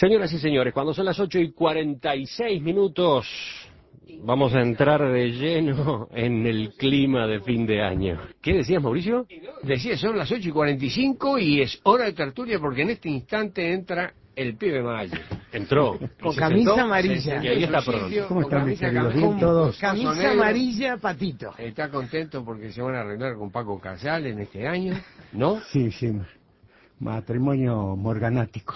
Señoras y señores, cuando son las 8:46, vamos a entrar de lleno en el clima de fin de año. ¿Qué decías, Mauricio? Decía, son las 8:45 y es hora de tertulia porque en este instante entra el pibe Maggi. Entró. Con camisa amarilla. Y ahí está pronto. ¿Cómo están mis queridos? Bien todos. Camisa amarilla, Patito. Está contento porque se van a arreglar con Paco Casal en este año, ¿no? Sí, sí. Matrimonio morganático.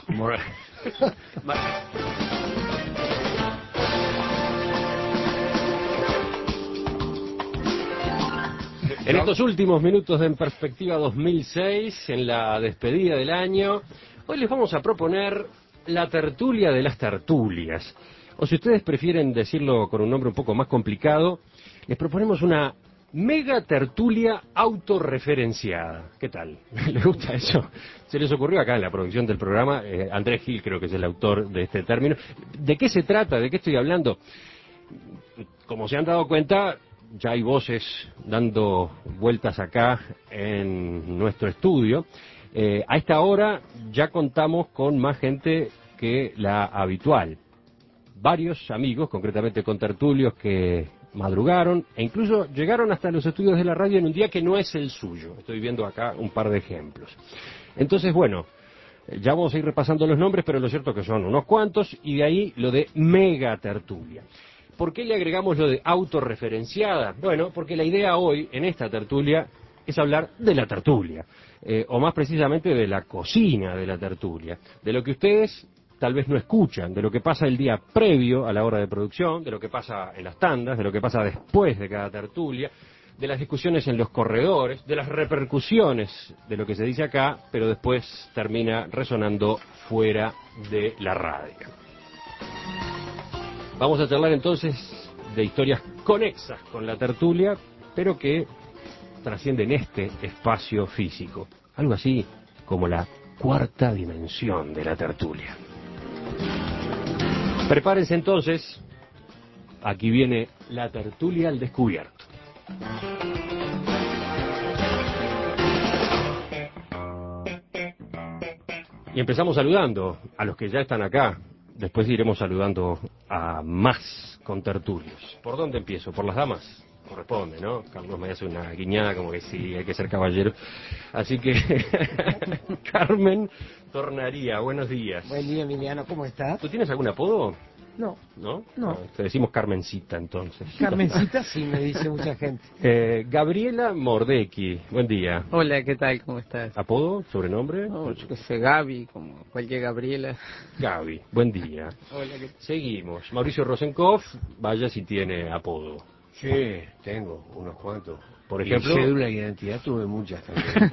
En estos últimos minutos de En Perspectiva 2006, en la despedida del año, hoy les vamos a proponer la tertulia de las tertulias. O si ustedes prefieren decirlo con un nombre un poco más complicado, les proponemos una mega tertulia autorreferenciada. ¿Qué tal? ¿Les gusta eso? Se les ocurrió acá en la producción del programa. Andrés Gil creo que es el autor de este término. ¿De qué se trata? ¿De qué estoy hablando? Como se han dado cuenta, ya hay voces dando vueltas acá en nuestro estudio. A esta hora ya contamos con más gente que la habitual. Varios amigos, concretamente contertulios, que madrugaron e incluso llegaron hasta los estudios de la radio en un día que no es el suyo. Estoy viendo acá un par de ejemplos. Entonces, bueno, ya vamos a ir repasando los nombres, pero lo cierto es que son unos cuantos, y de ahí lo de mega tertulia. ¿Por qué le agregamos lo de autorreferenciada? Bueno, porque la idea hoy, en esta tertulia, es hablar de la tertulia, o más precisamente de la cocina de la tertulia, de lo que ustedes tal vez no escuchan, de lo que pasa el día previo a la hora de producción, de lo que pasa en las tandas, de lo que pasa después de cada tertulia, de las discusiones en los corredores, de las repercusiones de lo que se dice acá, pero después termina resonando fuera de la radio. Vamos a charlar entonces de historias conexas con la tertulia, pero que trascienden este espacio físico. Algo así como la cuarta dimensión de la tertulia. Prepárense entonces, aquí viene la tertulia al descubierto. Y empezamos saludando a los que ya están acá. Después iremos saludando a más contertulios. ¿Por dónde empiezo? ¿Por las damas? Corresponde, ¿no? Carlos me hace una guiñada como que sí, hay que ser caballero. Así que, Carmen Tornaría, buenos días. Buen día, Emiliano, ¿cómo estás? ¿Tú tienes algún apodo? No. ¿No? No. Te decimos Carmencita, entonces. Carmencita sí, me dice mucha gente. Gabriela Mordecki, buen día. Hola, ¿qué tal? ¿Cómo estás? ¿Apodo? ¿Sobrenombre? No, yo que sé, Gaby, como cualquier Gabriela. Gaby, buen día. Hola, ¿qué tal? Seguimos. Mauricio Rosenkopf, vaya si tiene apodo. Sí, tengo unos cuantos. Por ejemplo, y cédula de identidad tuve muchas también.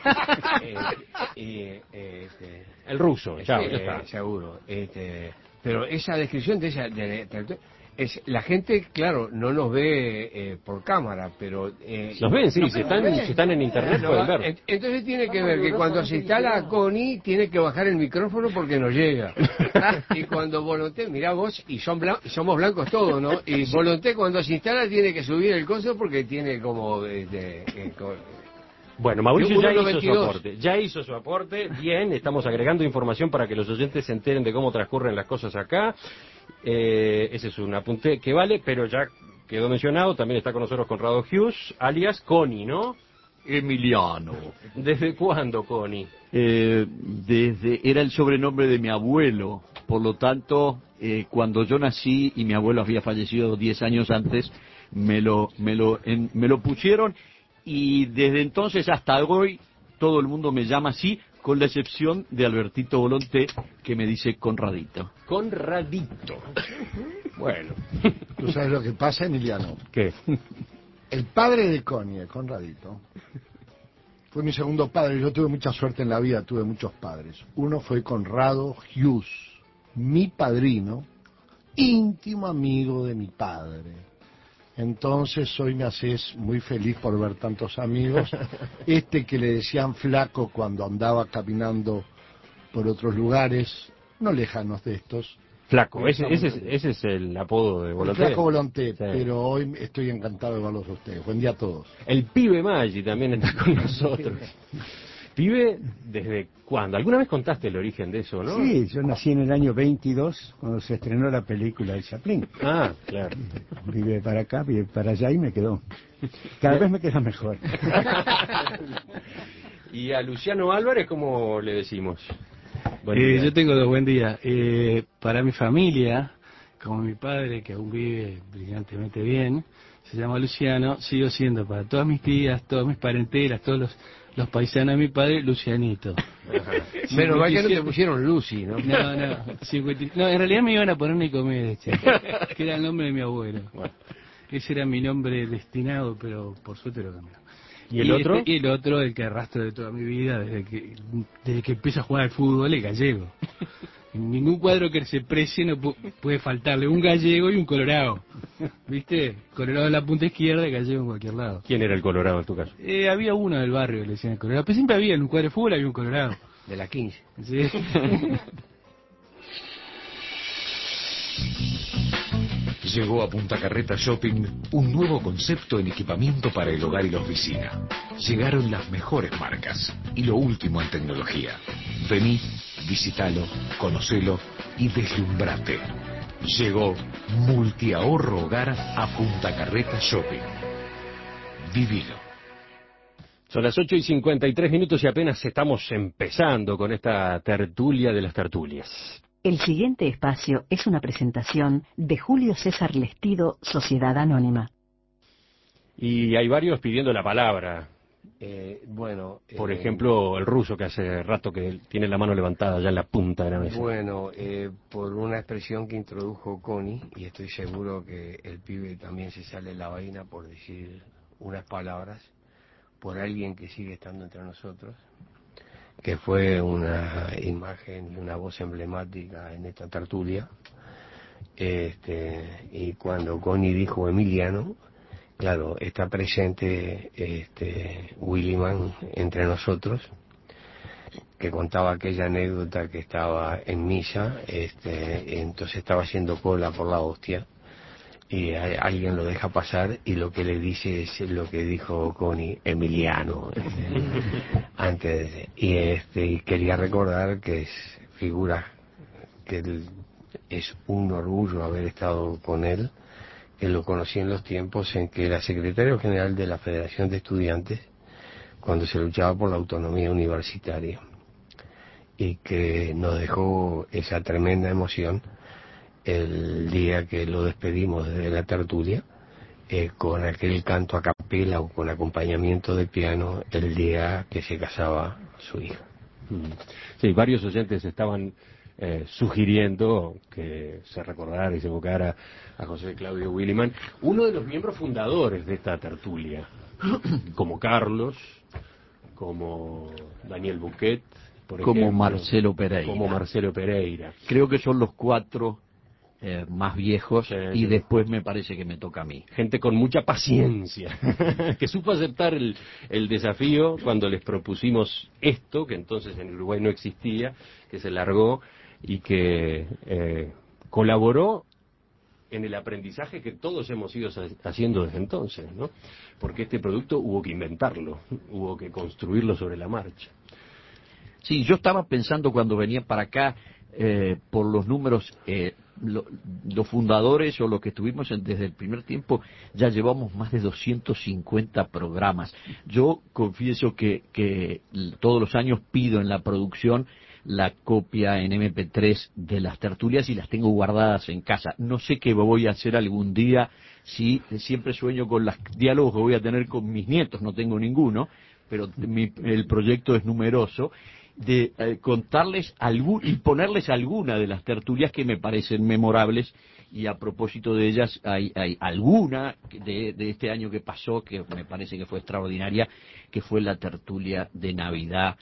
el ruso, ya Sí, está. seguro. Pero esa descripción de es la gente, claro, no nos ve por cámara, pero Los ven, sí, si están en internet no, pueden ver. entonces tiene que ver que cuando se instala Connie tiene que bajar el micrófono porque no llega. Y cuando Volonté, mirá vos, y somos blancos todos, ¿no? Y Volonté cuando se instala tiene que subir el coso porque tiene como Bueno, Mauricio ya 1.92. hizo su aporte, bien, estamos agregando información para que los oyentes se enteren de cómo transcurren las cosas acá. Ese es un apunte que vale, pero ya quedó mencionado, también está con nosotros Conrado Hughes, alias Connie, ¿no? Emiliano. ¿Desde cuándo, Connie? Era el sobrenombre de mi abuelo, por lo tanto, cuando yo nací y mi abuelo había fallecido 10 años antes, me lo pusieron, y desde entonces hasta hoy todo el mundo me llama así, con la excepción de Albertito Volonté, que me dice Conradito. Conradito. Bueno. ¿Tú sabes lo que pasa, Emiliano? ¿Qué? El padre de Connie, Conradito, fue mi segundo padre. Yo tuve mucha suerte en la vida, tuve muchos padres. Uno fue Conrado Hughes, mi padrino, íntimo amigo de mi padre. Entonces hoy me haces muy feliz por ver tantos amigos. Que le decían flaco cuando andaba caminando por otros lugares, no lejanos de estos. Flaco, ese es el apodo de Volonté. Flaco Volonté, sí. Pero hoy estoy encantado de verlos a ustedes. Buen día a todos. El pibe Maggi también está con nosotros. ¿Pibe desde cuándo? ¿Alguna vez contaste el origen de eso, no? Sí, yo nací en el año 22, cuando se estrenó la película de Chaplin. Ah, claro. Vive para acá, vive para allá y me quedó. Cada vez me queda mejor. ¿Y a Luciano Álvarez cómo le decimos? Buen día. Yo tengo dos buen día. Para mi familia, como mi padre, que aún vive brillantemente bien, se llama Luciano, sigo siendo para todas mis tías, todas mis parentelas, todos los paisanos de mi padre, Lucianito. Menos mal que no te pusieron Lucy, ¿no? No, en realidad me iban a poner Nicomedes, que era el nombre de mi abuelo. Bueno. Ese era mi nombre destinado, pero por suerte lo cambió. ¿Y el otro? Y el otro, el que arrastro de toda mi vida, desde que empiezo a jugar al fútbol, es gallego. En ningún cuadro que se precie no puede faltarle un gallego y un colorado. ¿Viste? Colorado en la punta izquierda y gallego en cualquier lado. ¿Quién era el colorado en tu caso? Había uno del barrio que le decían el colorado. Pero siempre había, en un cuadro de fútbol había un colorado. De la 15. ¿Sí? Llegó a Punta Carreta Shopping un nuevo concepto en equipamiento para el hogar y la oficina. Llegaron las mejores marcas y lo último en tecnología. Vení, visitalo, conocelo y deslumbrate. Llegó Multiahorro Hogar a Punta Carreta Shopping. Vivilo. Son las 8:53 y apenas estamos empezando con esta tertulia de las tertulias. El siguiente espacio es una presentación de Julio César Lestido, Sociedad Anónima. Y hay varios pidiendo la palabra. Por ejemplo, el ruso, que hace rato que tiene la mano levantada ya en la punta de la mesa. Bueno, por una expresión que introdujo Connie, y estoy seguro que el pibe también se sale la vaina por decir unas palabras, por alguien que sigue estando entre nosotros, que fue una imagen y una voz emblemática en esta tertulia. Y cuando Connie dijo Emiliano, claro, está presente Willyman entre nosotros, que contaba aquella anécdota que estaba en misa, entonces estaba haciendo cola por la hostia, y alguien lo deja pasar y lo que le dice es lo que dijo Connie, Emiliano, antes y quería recordar que es figura, que es un orgullo haber estado con él, que lo conocí en los tiempos en que era secretario general de la Federación de Estudiantes, cuando se luchaba por la autonomía universitaria, y que nos dejó esa tremenda emoción el día que lo despedimos de la tertulia, con aquel canto a capela o con acompañamiento de piano, el día que se casaba su hija. Sí, varios oyentes estaban sugiriendo que se recordara y se evocara a José Claudio Willyman, uno de los miembros fundadores de esta tertulia, como Carlos, como Daniel Buquet, por como ejemplo, Marcelo Pereira. Pereira. Creo que son los cuatro más viejos, y sí. después me parece que me toca a mí. Gente con mucha paciencia, que supo aceptar el desafío cuando les propusimos esto, que entonces en Uruguay no existía, que se largó y que colaboró en el aprendizaje que todos hemos ido haciendo desde entonces, ¿no? Porque este producto hubo que inventarlo, hubo que construirlo sobre la marcha. Sí, yo estaba pensando cuando venía para acá, por los números, los fundadores o los que estuvimos desde el primer tiempo, ya llevamos más de 250 programas. Yo confieso que todos los años pido en la producción la copia en MP3 de las tertulias y las tengo guardadas en casa. No sé qué voy a hacer algún día, si siempre sueño con los diálogos que voy a tener con mis nietos, no tengo ninguno, pero el proyecto es numeroso, de contarles y ponerles alguna de las tertulias que me parecen memorables, y a propósito de ellas hay alguna de este año que pasó que me parece que fue extraordinaria, que fue la tertulia de Navidad,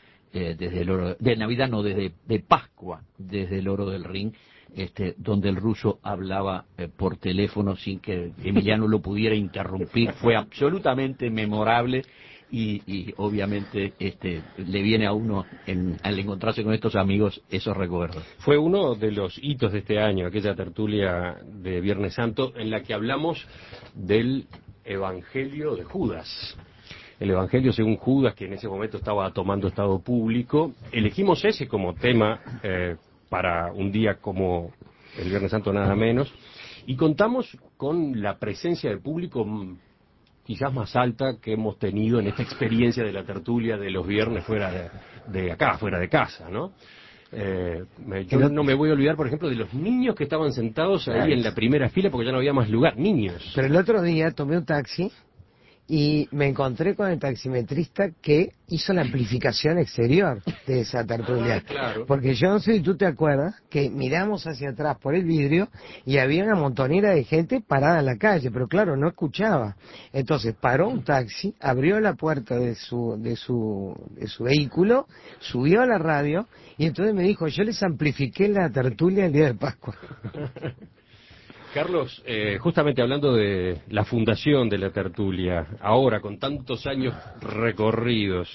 de Pascua, desde el Oro del Ring, donde el ruso hablaba por teléfono sin que Emiliano lo pudiera interrumpir. Fue absolutamente memorable. Y obviamente le viene a uno al encontrarse con estos amigos esos recuerdos. Fue uno de los hitos de este año, aquella tertulia de Viernes Santo en la que hablamos del Evangelio de Judas. el Evangelio según Judas, que en ese momento estaba tomando estado público. Elegimos ese como tema para un día como el Viernes Santo nada menos, y contamos con la presencia de público quizás más alta que hemos tenido en esta experiencia de la tertulia de los viernes fuera de acá, fuera de casa, ¿no? Yo no me voy a olvidar, por ejemplo, de los niños que estaban sentados ahí en la primera fila porque ya no había más lugar, niños. Pero el otro día tomé un taxi y me encontré con el taximetrista que hizo la amplificación exterior de esa tertulia. Claro. Porque yo no sé si tú te acuerdas que miramos hacia atrás por el vidrio y había una montonera de gente parada en la calle, pero claro, no escuchaba. Entonces paró un taxi, abrió la puerta de su vehículo, subió a la radio y entonces me dijo, yo les amplifiqué la tertulia el día de Pascua. Carlos, justamente hablando de la fundación de la tertulia, ahora con tantos años recorridos,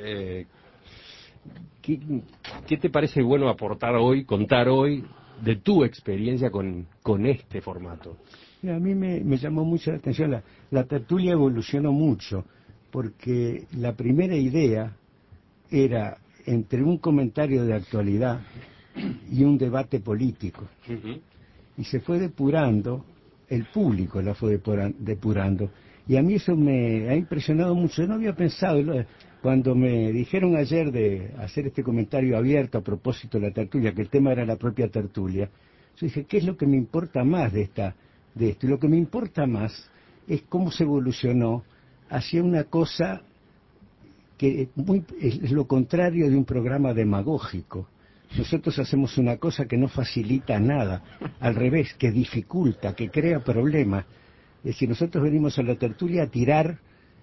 ¿qué te parece bueno aportar hoy, contar hoy de tu experiencia con este formato? A mí me llamó mucho la atención, la tertulia evolucionó mucho, porque la primera idea era entre un comentario de actualidad y un debate político. Uh-huh. Y se fue depurando, el público la fue depurando, y a mí eso me ha impresionado mucho. Yo no había pensado, cuando me dijeron ayer de hacer este comentario abierto a propósito de la tertulia, que el tema era la propia tertulia, yo dije, ¿qué es lo que me importa más de esto? Y lo que me importa más es cómo se evolucionó hacia una cosa que es lo contrario de un programa demagógico. Nosotros hacemos una cosa que no facilita nada, al revés, que dificulta, que crea problemas. Es decir, nosotros venimos a la tertulia a tirar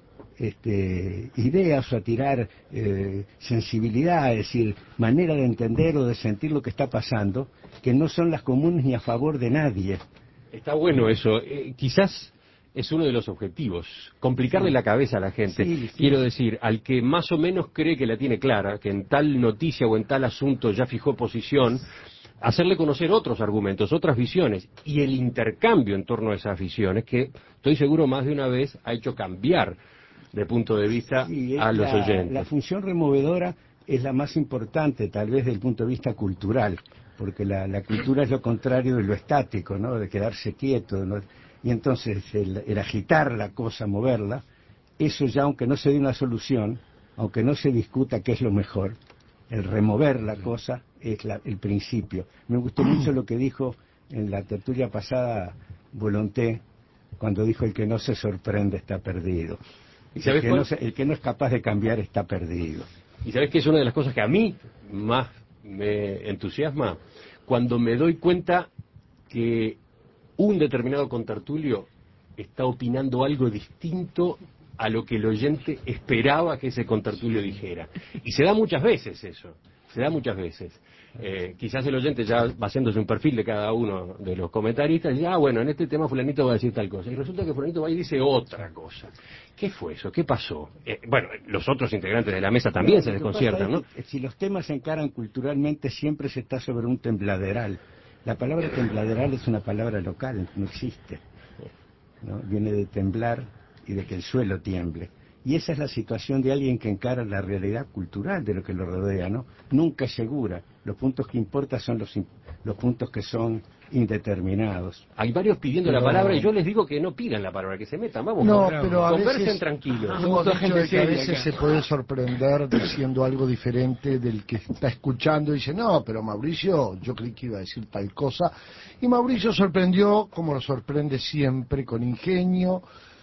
ideas o a tirar sensibilidad, es decir, manera de entender o de sentir lo que está pasando, que no son las comunes ni a favor de nadie. Está bueno eso. Quizás es uno de los objetivos, complicarle la cabeza a la gente. Sí. Quiero decir, al que más o menos cree que la tiene clara, que en tal noticia o en tal asunto ya fijó posición, hacerle conocer otros argumentos, otras visiones, y el intercambio en torno a esas visiones, que estoy seguro más de una vez ha hecho cambiar de punto de vista a los oyentes. La función removedora es la más importante, tal vez, desde el punto de vista cultural, porque la cultura es lo contrario de lo estático, ¿no? De quedarse quieto, ¿no? Y entonces el agitar la cosa, moverla, eso ya, aunque no se dé una solución, aunque no se discuta qué es lo mejor, el remover la cosa es el principio. Me gustó mucho lo que dijo en la tertulia pasada Volonté, cuando dijo el que no se sorprende está perdido. El que no es capaz de cambiar está perdido. ¿Y sabes qué es una de las cosas que a mí más me entusiasma? Cuando me doy cuenta que un determinado contertulio está opinando algo distinto a lo que el oyente esperaba que ese contertulio dijera. Y se da muchas veces eso, se da muchas veces. Quizás el oyente ya va haciéndose un perfil de cada uno de los comentaristas y dice, bueno, en este tema fulanito va a decir tal cosa. Y resulta que fulanito va y dice otra cosa. ¿Qué fue eso? ¿Qué pasó? Bueno, los otros integrantes de la mesa también se desconciertan, ¿no? Si los temas se encaran culturalmente, siempre se está sobre un tembladeral. La palabra tembladeral es una palabra local, no existe, ¿no? Viene de temblar y de que el suelo tiemble. Y esa es la situación de alguien que encara la realidad cultural de lo que lo rodea, ¿no? Nunca es segura. Los puntos que importan son los puntos que son indeterminados. Hay varios pidiendo la palabra y yo les digo que no pidan la palabra, que se metan, vamos, pero conversen tranquilos. Hemos dicho de que a veces se puede sorprender diciendo algo diferente del que está escuchando y dice, no, pero Mauricio, yo creí que iba a decir tal cosa, y Mauricio sorprendió, como lo sorprende siempre, con ingenio.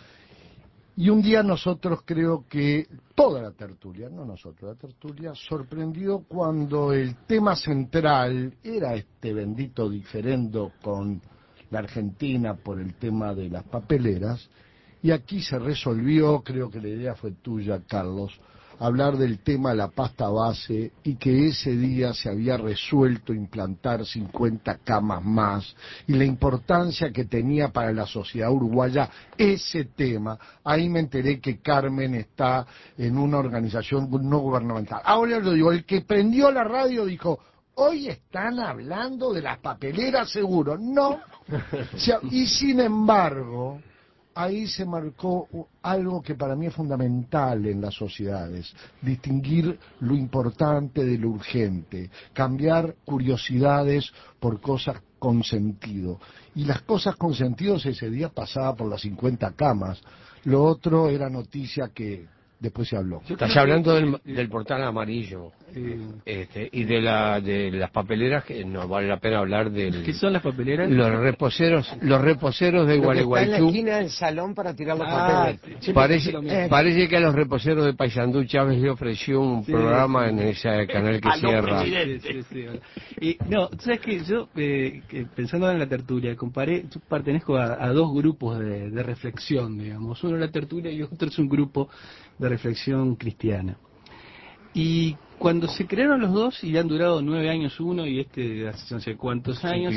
Y un día nosotros, creo que toda la tertulia, no nosotros, la tertulia sorprendió cuando el tema central era este bendito diferendo con la Argentina por el tema de las papeleras, y aquí se resolvió, creo que la idea fue tuya, Carlos, hablar del tema de la pasta base y que ese día se había resuelto implantar 50 camas más y la importancia que tenía para la sociedad uruguaya ese tema. Ahí me enteré que Carmen está en una organización no gubernamental. Ahora lo digo, el que prendió la radio dijo, hoy están hablando de las papeleras seguro. No. O sea, y sin embargo, ahí se marcó algo que para mí es fundamental en las sociedades: distinguir lo importante de lo urgente, cambiar curiosidades por cosas con sentido. Y las cosas con sentido ese día pasaba por las 50 camas. Lo otro era noticia que después se habló. Estás hablando del portal amarillo, y de las papeleras, que no vale la pena hablar del... ¿Qué son las papeleras? Los reposeros de Lo que está en la Gualeguaychú. esquina del salón para tirar los papeles. Parece que a los reposeros de Paysandú Chávez le ofreció un programa en ese canal que cierra. Y no, ¿sabes qué? Yo, pensando en la tertulia, yo pertenezco a dos grupos de reflexión, digamos. Uno es la tertulia y otro es un grupo de reflexión cristiana. Y cuando se crearon los dos, y han durado 9 años uno y hace no sé cuántos años,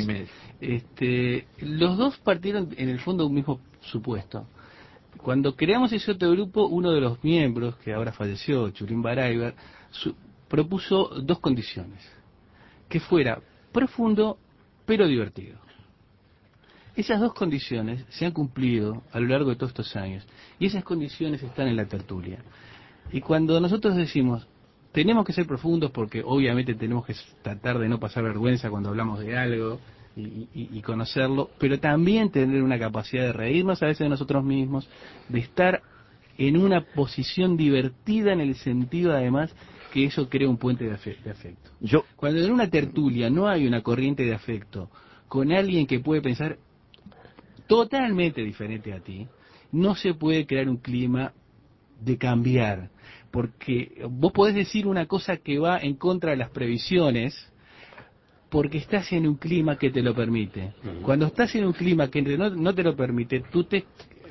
los dos partieron en el fondo de un mismo supuesto. Cuando creamos ese otro grupo, uno de los miembros, que ahora falleció, Churín Baraybar, propuso 2 condiciones: que fuera profundo pero divertido. Esas 2 condiciones se han cumplido a lo largo de todos estos años, y esas condiciones están en la tertulia. Y cuando nosotros decimos, tenemos que ser profundos porque obviamente tenemos que tratar de no pasar vergüenza cuando hablamos de algo y conocerlo, pero también tener una capacidad de reírnos a veces de nosotros mismos, de estar en una posición divertida, en el sentido además que eso crea un puente de afecto. Cuando en una tertulia no hay una corriente de afecto con alguien que puede pensar totalmente diferente a ti, no se puede crear un clima de cambiar, porque vos podés decir una cosa que va en contra de las previsiones porque estás en un clima que te lo permite. Cuando estás en un clima que no te lo permite, tú te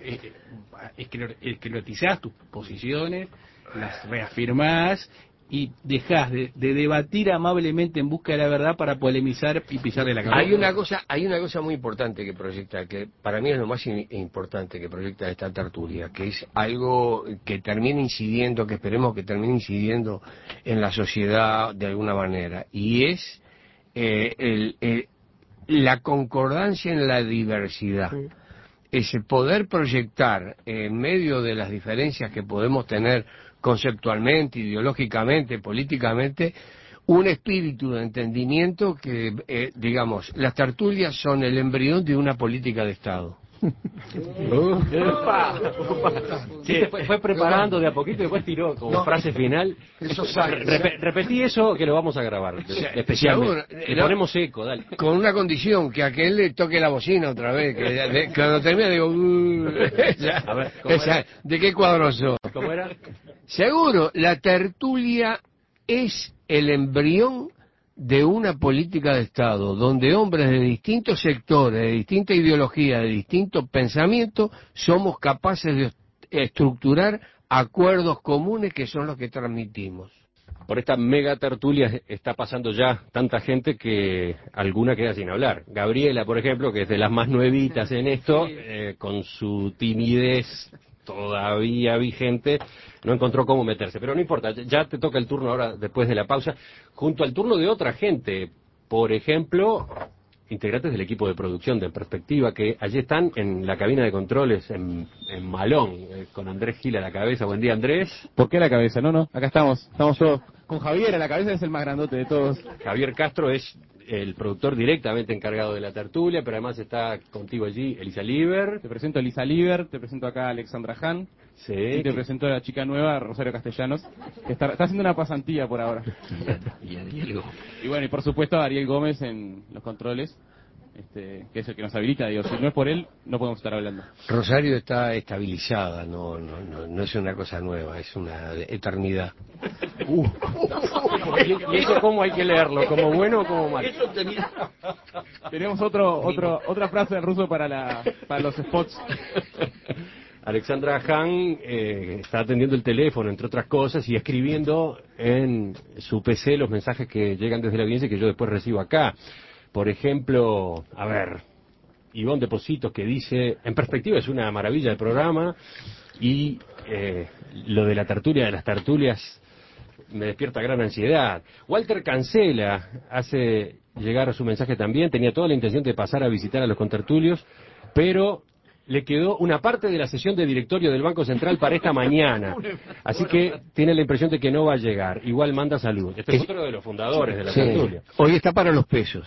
esclerotizás tus posiciones, las reafirmás y dejás de debatir amablemente en busca de la verdad para polemizar y pisarle la cabeza. Hay una cosa muy importante que proyecta, que para mí es lo más importante que proyecta esta tertulia, que es algo que termina incidiendo, que esperemos que termine incidiendo en la sociedad de alguna manera, y es la concordancia en la diversidad. Ese poder proyectar en medio de las diferencias que podemos tener conceptualmente, ideológicamente, políticamente, un espíritu de entendimiento que, digamos, las tertulias son el embrión de una política de Estado. Sí, fue preparando de a poquito y después tiró como frase final. Repetí eso, que lo vamos a grabar especialmente. Le ponemos eco, dale. Con una condición, que aquel le toque la bocina otra vez, que cuando termine digo, a ver, ¿de qué cuadro sos? ¿Cómo era? Seguro, la tertulia es el embrión de una política de Estado, donde hombres de distintos sectores, de distinta ideología, de distintos pensamientos, somos capaces de estructurar acuerdos comunes que son los que transmitimos. Por esta mega tertulia está pasando ya tanta gente que alguna queda sin hablar. Gabriela, por ejemplo, que es de las más nuevitas en esto, con su timidez todavía vigente, no encontró cómo meterse, pero no importa, ya te toca el turno ahora después de la pausa, junto al turno de otra gente, por ejemplo, integrantes del equipo de producción de Perspectiva, que allí están en la cabina de controles en Malón, con Andrés Gil a la cabeza. Buen día, Andrés. ¿Por qué a la cabeza? No, acá estamos todos. Con Javier a la cabeza, es el más grandote de todos. Javier Castro es el productor directamente encargado de la tertulia, pero además está contigo allí Elisa Liber. Te presento a Elisa Liber, te presento acá a Alexandra Han. Sí. Y te presento a la chica nueva, Rosario Castellanos, que está haciendo una pasantía por ahora. Y a Diego. Y bueno, y por supuesto a Ariel Gómez en los controles, que es el que nos habilita. Digo, si no es por él, no podemos estar hablando. Rosario está estabilizada, no es una cosa nueva, es una eternidad. ¿Y eso cómo hay que leerlo? ¿Como bueno o como mal? Tenemos otra frase en ruso para los spots. Alexandra Han está atendiendo el teléfono, entre otras cosas, y escribiendo en su PC los mensajes que llegan desde la audiencia y que yo después recibo acá. Por ejemplo, a ver, Ivonne Depositos, que dice, en Perspectiva es una maravilla de programa, y lo de la tertulia de las tertulias me despierta gran ansiedad. Walter Cancela hace llegar su mensaje también, tenía toda la intención de pasar a visitar a los contertulios, pero le quedó una parte de la sesión de directorio del Banco Central para esta mañana. Así que tiene la impresión de que no va a llegar. Igual manda salud. Este es otro de los fundadores de la tertulia. Hoy está para los pesos.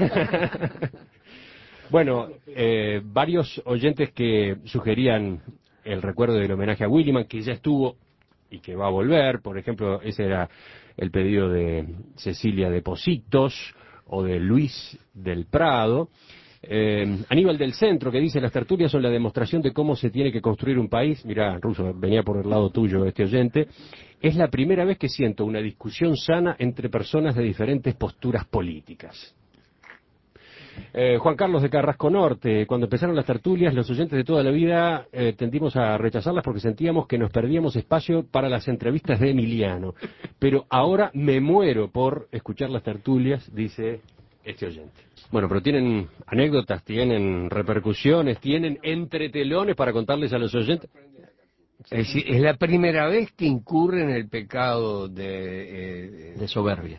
Bueno, varios oyentes que sugerían el recuerdo del homenaje a Williman, que ya estuvo y que va a volver. Por ejemplo, ese era el pedido de Cecilia de Positos o de Luis del Prado. Aníbal del Centro, que dice: las tertulias son la demostración de cómo se tiene que construir un país. Mirá, Russo, venía por el lado tuyo este oyente. Es la primera vez que siento una discusión sana entre personas de diferentes posturas políticas. Juan Carlos de Carrasco Norte: cuando empezaron las tertulias, los oyentes de toda la vida tendimos a rechazarlas porque sentíamos que nos perdíamos espacio para las entrevistas de Emiliano. Pero ahora me muero por escuchar las tertulias, dice este oyente. Bueno, pero tienen anécdotas, tienen repercusiones, tienen entretelones para contarles a los oyentes. Es decir, es la primera vez que incurre en el pecado de soberbia.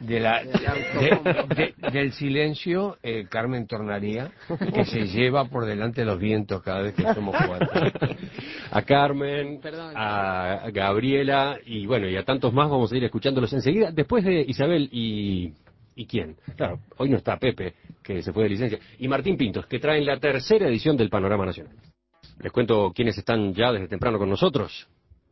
Del silencio, Carmen Tornaría, que se lleva por delante los vientos cada vez que somos cuatro. A Carmen, a Gabriela y bueno, y a tantos más vamos a ir escuchándolos enseguida. Después de Isabel y quién. Claro, hoy no está Pepe, que se fue de licencia, y Martín Pintos, que traen la tercera edición del Panorama Nacional. Les cuento quiénes están ya desde temprano con nosotros.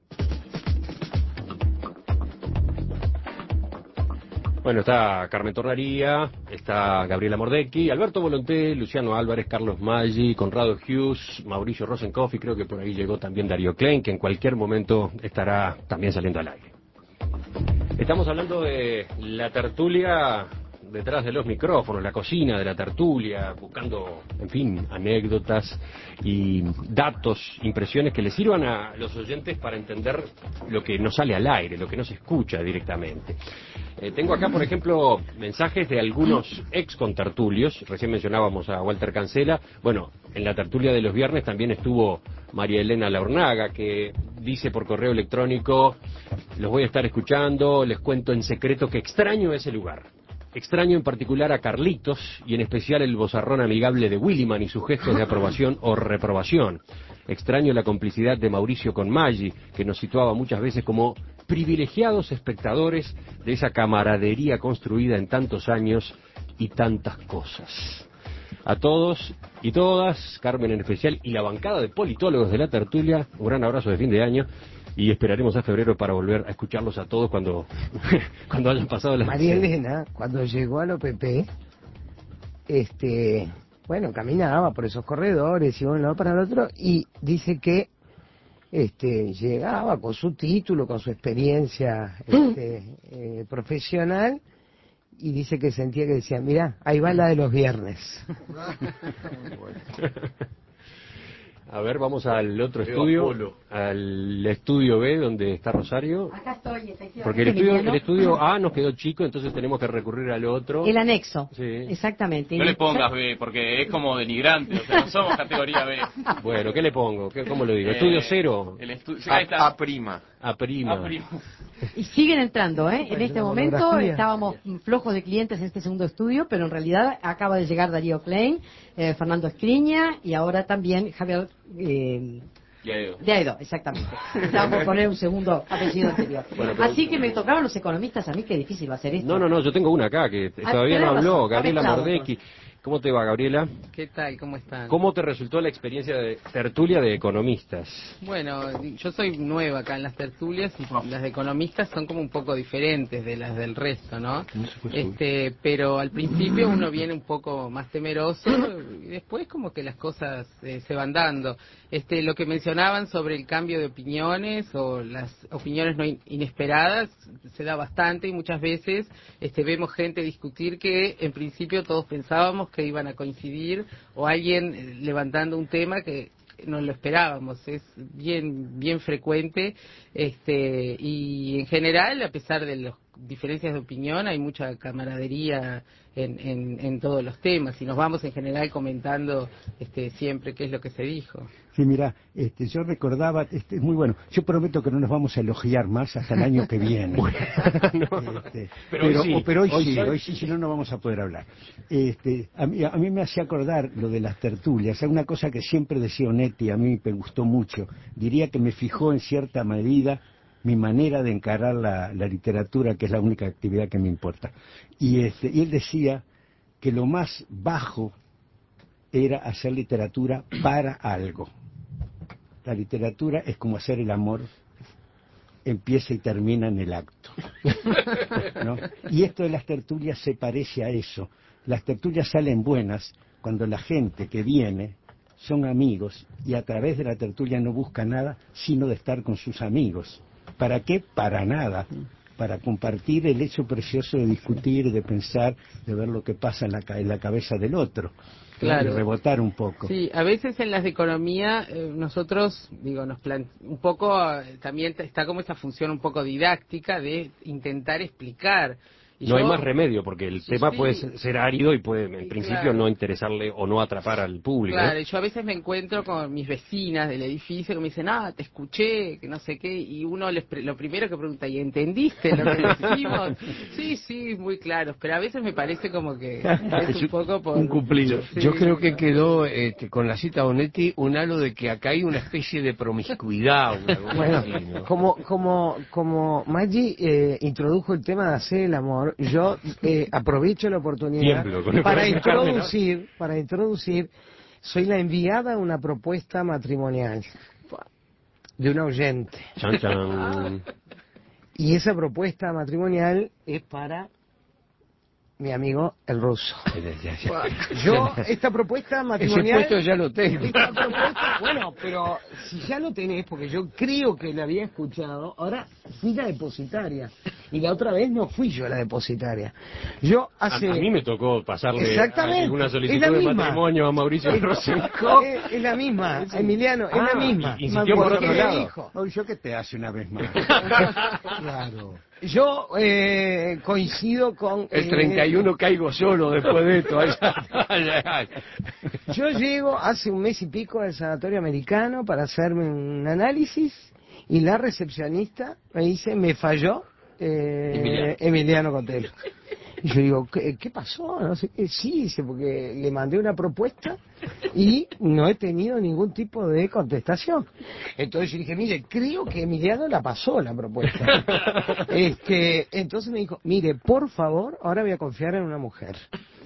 Bueno, está Carmen Tornaría, está Gabriela Mordecki, Alberto Volonté, Luciano Álvarez, Carlos Maggi, Conrado Hughes, Mauricio Rosenkopf, y creo que por ahí llegó también Darío Klein, que en cualquier momento estará también saliendo al aire. Estamos hablando de la tertulia detrás de los micrófonos, la cocina de la tertulia, buscando, en fin, anécdotas y datos, impresiones que les sirvan a los oyentes para entender lo que no sale al aire, lo que no se escucha directamente. Tengo acá, por ejemplo, mensajes de algunos ex contertulios. Recién mencionábamos a Walter Cancela. Bueno, en la tertulia de los viernes también estuvo María Elena Laurnaga, que dice por correo electrónico: los voy a estar escuchando, les cuento en secreto que extraño ese lugar. Extraño en particular a Carlitos y en especial el vozarrón amigable de Williman y sus gestos de aprobación o reprobación. Extraño la complicidad de Mauricio con Maggi, que nos situaba muchas veces como privilegiados espectadores de esa camaradería construida en tantos años y tantas cosas. A todos y todas, Carmen en especial, y la bancada de politólogos de la tertulia, un gran abrazo de fin de año. Y esperaremos a febrero para volver a escucharlos a todos cuando hayan pasado las... María Elena, cuando llegó al OPP, bueno, caminaba por esos corredores y uno para el otro, y dice que llegaba con su título, con su experiencia profesional, y dice que sentía que decía: mirá, ahí va la de los viernes. A ver, vamos al otro estudio, al estudio B, donde está Rosario. Acá estoy, efectivamente. Porque el estudio A nos quedó chico, entonces tenemos que recurrir al otro. El anexo. Sí. Exactamente. No le pongas B, porque es como denigrante, o sea, no somos categoría B. Bueno, ¿qué le pongo? ¿Cómo lo digo? ¿Estudio cero? A prima. A prima. Y siguen entrando, ¿eh? En este momento estábamos flojos de clientes en este segundo estudio, pero en realidad acaba de llegar Darío Klein, Fernando Escriña y ahora también Javier de Aedo, exactamente. Estábamos por poner un segundo apellido anterior. Bueno, Así que me tocaban los economistas a mí, qué difícil va a ser esto. No, yo tengo una acá que todavía no habló, Gabriela Mordecki. ¿Cómo te va, Gabriela? ¿Qué tal? ¿Cómo están? ¿Cómo te resultó la experiencia de tertulia de economistas? Bueno, yo soy nueva acá en las tertulias y las de economistas son como un poco diferentes de las del resto, ¿no? Pero al principio uno viene un poco más temeroso y después como que las cosas se van dando. Lo que mencionaban sobre el cambio de opiniones o las opiniones no inesperadas se da bastante y muchas veces vemos gente discutir que en principio todos pensábamos que iban a coincidir o alguien levantando un tema que no lo esperábamos. Es bien frecuente y en general, a pesar de los diferencias de opinión, hay mucha camaradería en todos los temas, y nos vamos en general comentando siempre qué es lo que se dijo. Sí, mira, yo recordaba, es muy bueno, yo prometo que no nos vamos a elogiar más hasta el año que viene. Pero hoy sí, si no, no vamos a poder hablar. A mí me hacía acordar lo de las tertulias, es una cosa que siempre decía Onetti, a mí me gustó mucho, diría que me fijó en cierta medida mi manera de encarar la literatura, que es la única actividad que me importa. Y él decía que lo más bajo era hacer literatura para algo. La literatura es como hacer el amor, empieza y termina en el acto, ¿no? Y esto de las tertulias se parece a eso. Las tertulias salen buenas cuando la gente que viene son amigos y a través de la tertulia no busca nada sino de estar con sus amigos. ¿Para qué? Para nada. Para compartir el hecho precioso de discutir, de pensar, de ver lo que pasa en la cabeza del otro. Claro. Y rebotar un poco. Sí, a veces en las de economía nosotros, un poco también está como esa función un poco didáctica de intentar explicar. No hay más remedio, porque el tema puede ser árido y puede, en principio, no interesarle o no atrapar al público. Claro, yo a veces me encuentro con mis vecinas del edificio que me dicen, te escuché, que no sé qué, y uno lo primero que pregunta, ¿y entendiste lo que decimos? Sí, muy claro, pero a veces me parece como que es un poco por... Un cumplido. Sí. Yo creo que quedó, con la cita de Onetti, un halo de que acá hay una especie de promiscuidad. Bueno, así, ¿no? Como Maggi introdujo el tema de hacer el amor, yo aprovecho la oportunidad para introducir, soy la enviada a una propuesta matrimonial de un oyente. Chan, chan. Y esa propuesta matrimonial es para mi amigo el ruso. Yo, esta propuesta matrimonial... Ese puesto ya lo tengo. Esta propuesta, bueno, pero si ya lo tenés, porque yo creo que la había escuchado, ahora fui la depositaria. Y la otra vez no fui yo la depositaria. Yo a mí me tocó pasarle una solicitud de matrimonio a Mauricio Rosenkoff. Es la misma, Emiliano, es la misma. Insistió por otro lado. ¿Yo qué te hace una vez más? Claro. Yo coincido con... El 31 caigo solo después de esto. Yo llego hace un mes y pico al Sanatorio Americano para hacerme un análisis y la recepcionista me dice, me falló Emiliano Cotelo. Y yo digo, ¿qué pasó? No sé qué. Sí, dice, porque le mandé una propuesta y no he tenido ningún tipo de contestación. Entonces yo dije, mire, creo que Emiliano la pasó la propuesta. Entonces me dijo, mire, por favor, ahora voy a confiar en una mujer.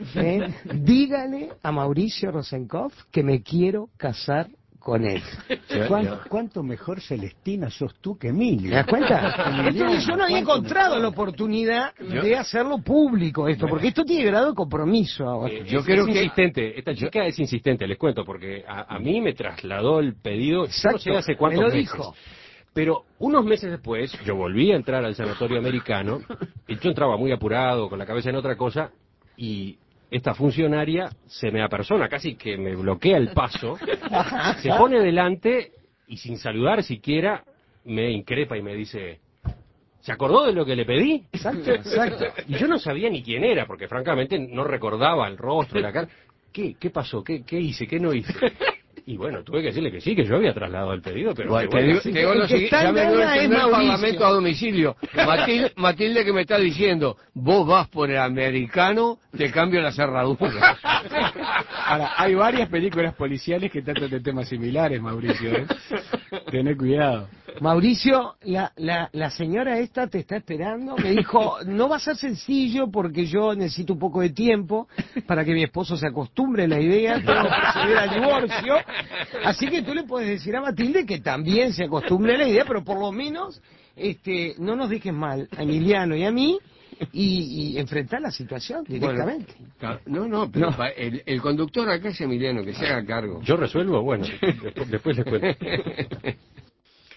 Dígale a Mauricio Rosenkoff que me quiero casar con él. ¿Cuánto mejor Celestina sos tú que Emilio? ¿Te das cuenta? Entonces yo no había encontrado la oportunidad de hacerlo público esto, porque esto tiene grado de compromiso ahora. Yo creo que insistente, esta chica es insistente, les cuento, porque a mí me trasladó el pedido, no sé hace cuántos meses. Dijo. Pero unos meses después, yo volví a entrar al Sanatorio Americano, y yo entraba muy apurado, con la cabeza en otra cosa, y esta funcionaria se me apersona, casi que me bloquea el paso, se pone delante y sin saludar siquiera me increpa y me dice, ¿se acordó de lo que le pedí? Exacto. Y yo no sabía ni quién era, porque francamente no recordaba el rostro, la cara. ¿Qué pasó? ¿Qué hice? ¿Qué no hice? Y bueno, tuve que decirle que sí, que yo había trasladado el pedido, pero bueno, ya me dio el primer parlamento a domicilio. Matilde que me está diciendo, vos vas por el Americano, te cambio la cerradura. Ahora, hay varias películas policiales que tratan de temas similares, Mauricio, ¿eh? Tené cuidado. Mauricio, la señora esta te está esperando, me dijo, no va a ser sencillo porque yo necesito un poco de tiempo para que mi esposo se acostumbre a la idea, tengo que proceder al divorcio, así que tú le puedes decir a Matilde que también se acostumbre a la idea, pero por lo menos no nos dejes mal a Emiliano y a mí y enfrentar la situación directamente. Bueno, pero el conductor acá es Emiliano, que se haga cargo. Yo resuelvo, bueno, después les cuento.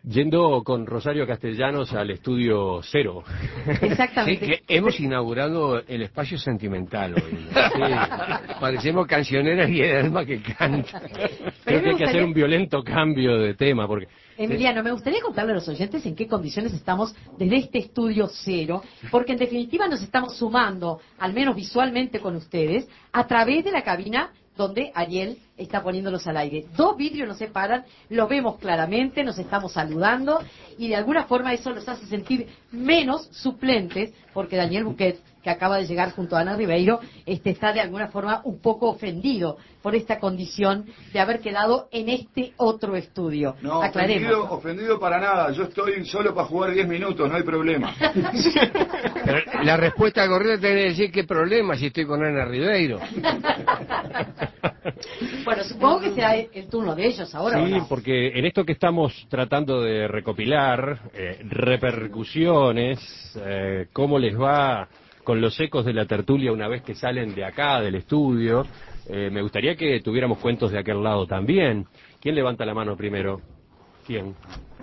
Yendo con Rosario Castellanos al estudio 0. Exactamente. Sí, que hemos inaugurado el espacio sentimental hoy. Sí. Parecemos cancioneras y el alma que canta. Creo que hay que hacer un violento cambio de tema, porque... Emiliano, me gustaría contarle a los oyentes en qué condiciones estamos desde este estudio 0, porque en definitiva nos estamos sumando, al menos visualmente con ustedes, a través de la cabina donde Ariel está poniéndolos al aire. 2 vidrios nos separan, los vemos claramente, nos estamos saludando y de alguna forma eso los hace sentir menos suplentes, porque Daniel Buquet, que acaba de llegar junto a Ana Ribeiro, está de alguna forma un poco ofendido por esta condición de haber quedado en este otro estudio. No, Aclaremos. ofendido para nada. Yo estoy solo para jugar 10 minutos, no hay problema. Pero la respuesta correcta tiene que decir qué problema si estoy con Ana Ribeiro. Bueno, supongo que será el turno de ellos ahora. Sí, porque en esto que estamos tratando de recopilar, repercusiones, cómo les va con los ecos de la tertulia una vez que salen de acá, del estudio, me gustaría que tuviéramos cuentos de aquel lado también. ¿Quién levanta la mano primero? ¿Quién?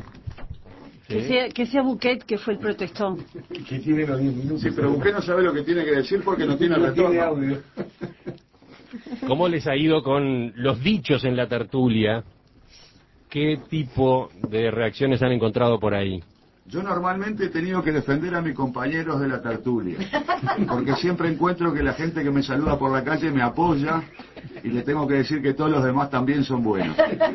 Que sea Buquet, que fue el protestón. Que tiene los 10 minutos. Sí, pero Buquet no sabe lo que tiene que decir porque no tiene retorno. ¿Cómo les ha ido con los dichos en la tertulia? ¿Qué tipo de reacciones han encontrado por ahí? Yo normalmente he tenido que defender a mis compañeros de la tertulia, porque siempre encuentro que la gente que me saluda por la calle me apoya y le tengo que decir que todos los demás también son buenos.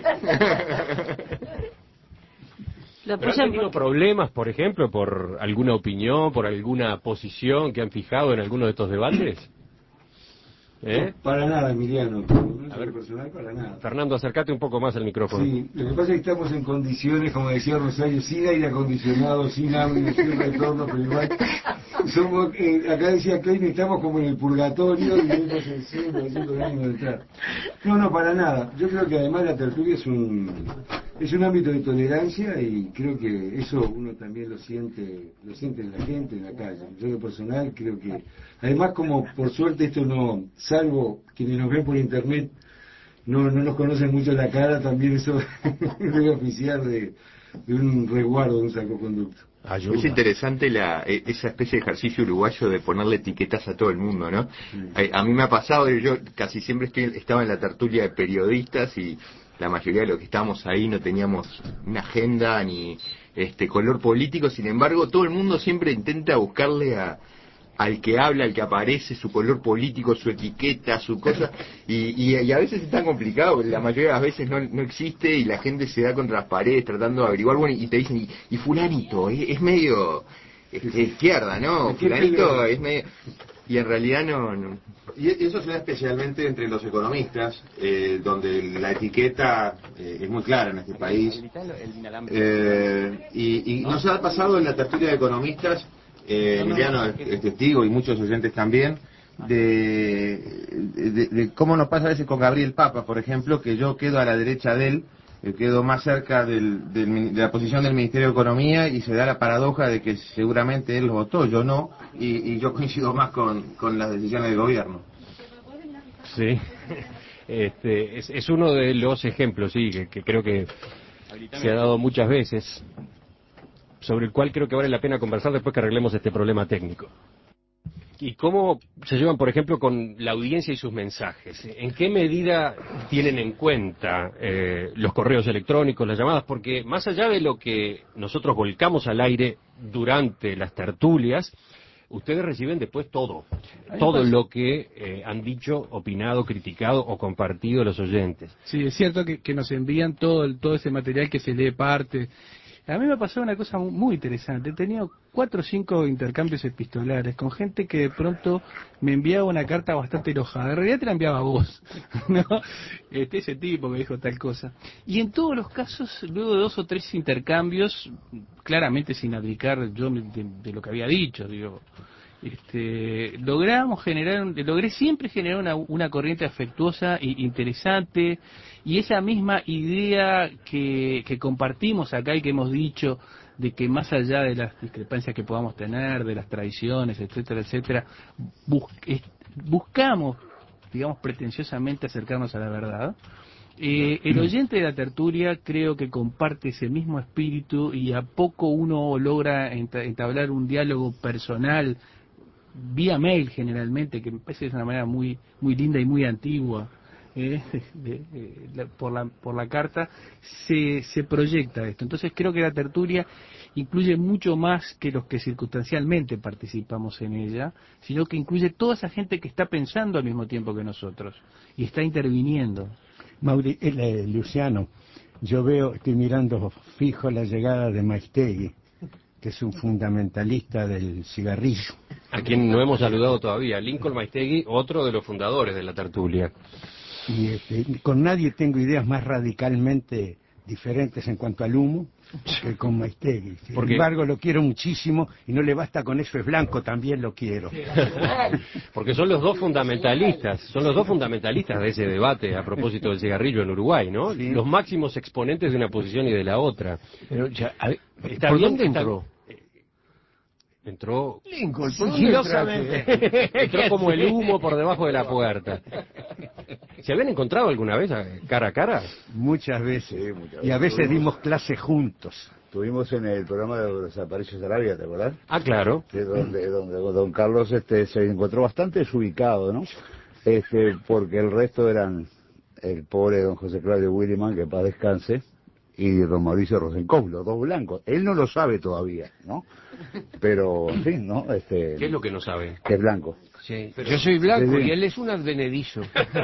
¿Pero han tenido problemas, por ejemplo, por alguna opinión, por alguna posición que han fijado en alguno de estos debates? Para nada, Emiliano. A ver, personal, para nada. Fernando, acércate un poco más al micrófono. Sí, lo que pasa es que estamos en condiciones, como decía Rosario, sin aire acondicionado, sin audio, sin retorno, pero igual somos, acá decía Klein, estamos como en el purgatorio y vemos el cielo haciendo ánimo de entrar. No, para nada. Yo creo que además la tertulia es un ámbito de tolerancia y creo que eso uno también lo siente en la gente, en la calle. Yo en lo personal creo que, además como por suerte esto no, salvo quienes nos ven por internet, no nos conocen mucho la cara, también eso debe oficiar de un resguardo, de un salvoconducto. Ayuda. Es interesante esa especie de ejercicio uruguayo de ponerle etiquetas a todo el mundo, ¿no? A mí me ha pasado, yo casi siempre estaba en la tertulia de periodistas y la mayoría de los que estábamos ahí no teníamos una agenda ni color político, sin embargo todo el mundo siempre intenta buscarle al que habla, al que aparece, su color político, su etiqueta, su cosa, y a veces es tan complicado, la mayoría de las veces no existe y la gente se da contra las paredes tratando de averiguar, bueno, y te dicen, y fulanito, es medio izquierda, ¿no? Fulanito es medio... Y en realidad no. Y eso se da especialmente entre los economistas, donde la etiqueta es muy clara en este país. Y nos ha pasado en la tertulia de economistas, Emiliano es testigo y muchos oyentes también, de cómo nos pasa a veces con Gabriel Papa, por ejemplo, que yo quedo a la derecha de él, quedo más cerca de la posición del Ministerio de Economía y se da la paradoja de que seguramente él votó, yo no, y yo coincido más con las decisiones del gobierno. Sí, es uno de los ejemplos, sí, que creo que se ha dado muchas veces, sobre el cual creo que vale la pena conversar después que arreglemos este problema técnico. ¿Y cómo se llevan, por ejemplo, con la audiencia y sus mensajes? ¿En qué medida tienen en cuenta los correos electrónicos, las llamadas? Porque más allá de lo que nosotros volcamos al aire durante las tertulias, ustedes reciben después todo lo que han dicho, opinado, criticado o compartido los oyentes. Sí, es cierto que nos envían todo ese material que se lee parte. A mí me ha pasado una cosa muy interesante. He tenido 4 o 5 intercambios epistolares con gente que de pronto me enviaba una carta bastante enojada. En realidad te la enviaba a vos, ¿no? Ese tipo me dijo tal cosa. Y en todos los casos, luego de 2 o 3 intercambios, claramente sin abdicar yo de lo que había dicho, digo, logré siempre generar una corriente afectuosa e interesante, y esa misma idea que compartimos acá y que hemos dicho de que más allá de las discrepancias que podamos tener, de las tradiciones, etcétera, etcétera, buscamos, digamos, pretenciosamente acercarnos a la verdad. El oyente de la tertulia creo que comparte ese mismo espíritu y a poco uno logra entablar un diálogo personal vía mail generalmente, que me parece que es una manera muy linda y muy antigua. Por la carta se proyecta esto. Entonces creo que la tertulia incluye mucho más que los que circunstancialmente participamos en ella, sino que incluye toda esa gente que está pensando al mismo tiempo que nosotros y está interviniendo. Luciano, yo estoy mirando fijo la llegada de Maistegui, que es un fundamentalista del cigarrillo. A quien no hemos saludado todavía, Lincoln Maistegui, otro de los fundadores de la tertulia. Y con nadie tengo ideas más radicalmente diferentes en cuanto al humo que con Maistegui. Sin embargo, lo quiero muchísimo y no le basta con eso, es blanco, también lo quiero. Porque son los dos fundamentalistas de ese debate a propósito del cigarrillo en Uruguay, ¿no? Sí. Los máximos exponentes de una posición y de la otra. Pero ya, ¿Está ¿por bien dónde entró? Entró Lincoln, sigilosamente. Entró como el humo por debajo de la puerta. ¿Se habían encontrado alguna vez cara a cara? Muchas veces. Sí, muchas veces. Y a veces dimos clases juntos. Estuvimos en el programa de los Aparicio Sarabia, ¿te acordás? Ah, claro. Donde don Carlos se encontró bastante desubicado, ¿no? Porque el resto eran el pobre don José Claudio Williman, que en paz descanse, y don Mauricio Rosenkopf, los dos blancos. Él no lo sabe todavía, ¿no? Pero, en fin, ¿no? ¿Qué es lo que no sabe? Que es blanco. Sí, pero yo soy blanco y él es un advenedizo.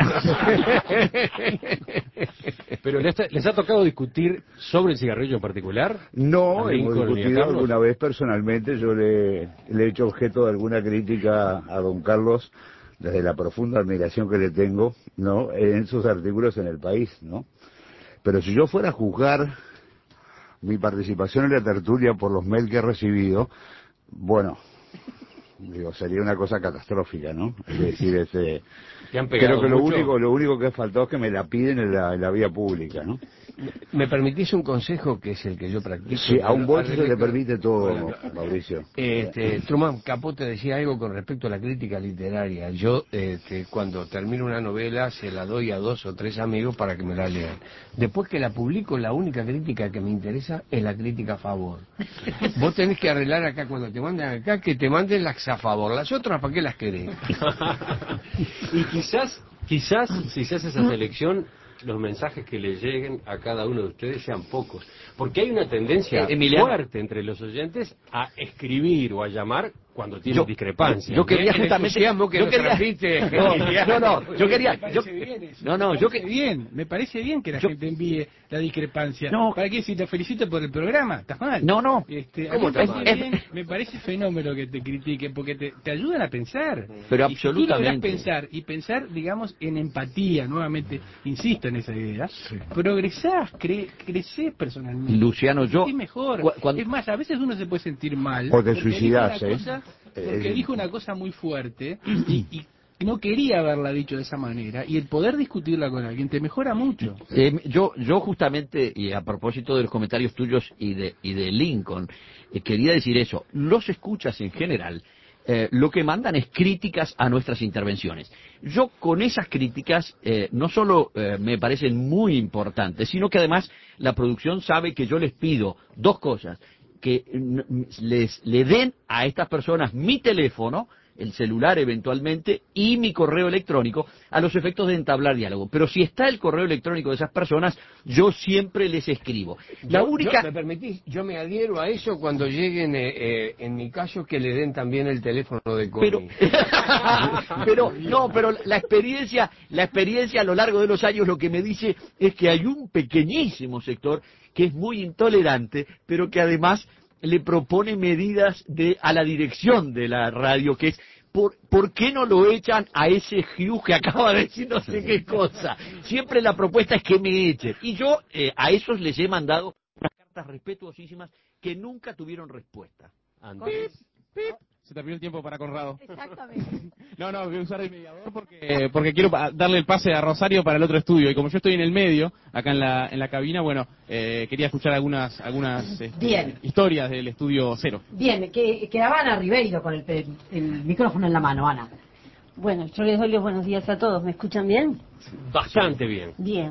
¿Pero les ha tocado discutir sobre el cigarrillo en particular? No, hemos discutido alguna vez personalmente. Yo le he hecho objeto de alguna crítica a don Carlos desde la profunda admiración que le tengo, ¿no? En sus artículos en El País, ¿no? Pero si yo fuera a juzgar mi participación en la tertulia por los mails que he recibido, bueno, sería una cosa catastrófica, ¿no? Es decir, creo que lo único que ha faltado es que me la piden en la vía pública, ¿no? ¿Me permitís un consejo que es el que yo practico? Sí, a un bolso se le permite todo, bueno, Mauricio. Truman Capote decía algo con respecto a la crítica literaria. Yo, cuando termino una novela, se la doy a 2 o 3 amigos para que me la lean. Después que la publico, la única crítica que me interesa es la crítica a favor. Vos tenés que arreglar acá, cuando te manden acá, que te manden las a favor. Las otras, ¿para qué las querés? Y quizás si se hace esa selección, los mensajes que le lleguen a cada uno de ustedes sean pocos, porque hay una tendencia fuerte entre los oyentes a escribir o a llamar cuando tienen discrepancias. Yo quería justamente me parece bien que la gente envíe la discrepancia. ¿Para qué? Si te felicito por el programa, estás mal. Me parece fenómeno que te critiquen, porque te ayudan a pensar. Pero y absolutamente. Si tú pensar, digamos, en empatía, nuevamente, insisto en esa idea, progresás, crecés personalmente. Luciano, yo... mejor. Es más, a veces uno se puede sentir mal. O te suicidas, porque dijo una cosa muy fuerte y no quería haberla dicho de esa manera, y el poder discutirla con alguien te mejora mucho. Yo justamente, y a propósito de los comentarios tuyos y de Lincoln, quería decir eso. Los escuchas en general lo que mandan es críticas a nuestras intervenciones. Yo con esas críticas no solo me parecen muy importantes, sino que además la producción sabe que yo les pido 2 cosas: que le den a estas personas mi teléfono, el celular eventualmente, y mi correo electrónico, a los efectos de entablar diálogo. Pero si está el correo electrónico de esas personas, yo siempre les escribo. ¿Me permitís? Yo me adhiero a eso cuando lleguen, en mi caso, que le den también el teléfono de Connie. Pero la experiencia a lo largo de los años lo que me dice es que hay un pequeñísimo sector que es muy intolerante, pero que además le propone medidas a la dirección de la radio, que es ¿por qué no lo echan a ese Hugh que acaba de decir no sé qué cosa? Siempre la propuesta es que me echen. Y yo a esos les he mandado unas cartas respetuosísimas que nunca tuvieron respuesta. Se terminó el tiempo para Conrado. Exactamente. No, voy a usar el mediador porque quiero darle el pase a Rosario para el otro estudio. Y como yo estoy en el medio, acá en la cabina, bueno, quería escuchar algunas historias del estudio 0. Bien, que Ana Ribeiro con el micrófono en la mano, Ana. Bueno, yo les doy los buenos días a todos. ¿Me escuchan bien? Bastante bien. Bien.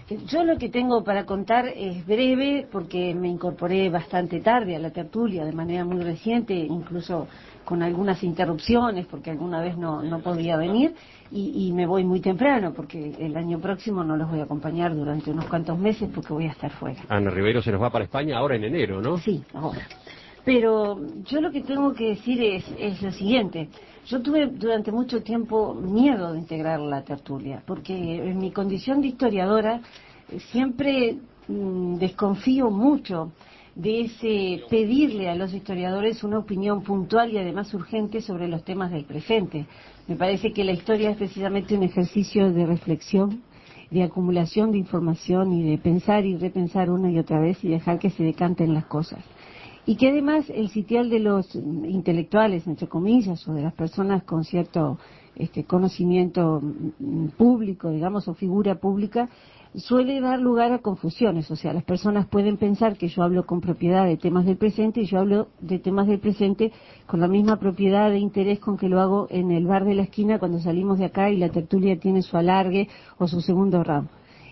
Yo lo que tengo para contar es breve, porque me incorporé bastante tarde a la tertulia, de manera muy reciente, incluso con algunas interrupciones, porque alguna vez no podía venir, y me voy muy temprano, porque el año próximo no los voy a acompañar durante unos cuantos meses, porque voy a estar fuera. Ana Ribeiro se nos va para España ahora en enero, ¿no? Sí, ahora. Pero yo lo que tengo que decir es lo siguiente. Yo tuve durante mucho tiempo miedo de integrar la tertulia, porque en mi condición de historiadora siempre desconfío mucho de ese pedirle a los historiadores una opinión puntual y además urgente sobre los temas del presente. Me parece que la historia es precisamente un ejercicio de reflexión, de acumulación de información y de pensar y repensar una y otra vez y dejar que se decanten las cosas. Y que además el sitial de los intelectuales, entre comillas, o de las personas con cierto conocimiento público, digamos, o figura pública, suele dar lugar a confusiones. O sea, las personas pueden pensar que yo hablo con propiedad de temas del presente y yo hablo de temas del presente con la misma propiedad de interés con que lo hago en el bar de la esquina cuando salimos de acá y la tertulia tiene su alargue o su segundo round.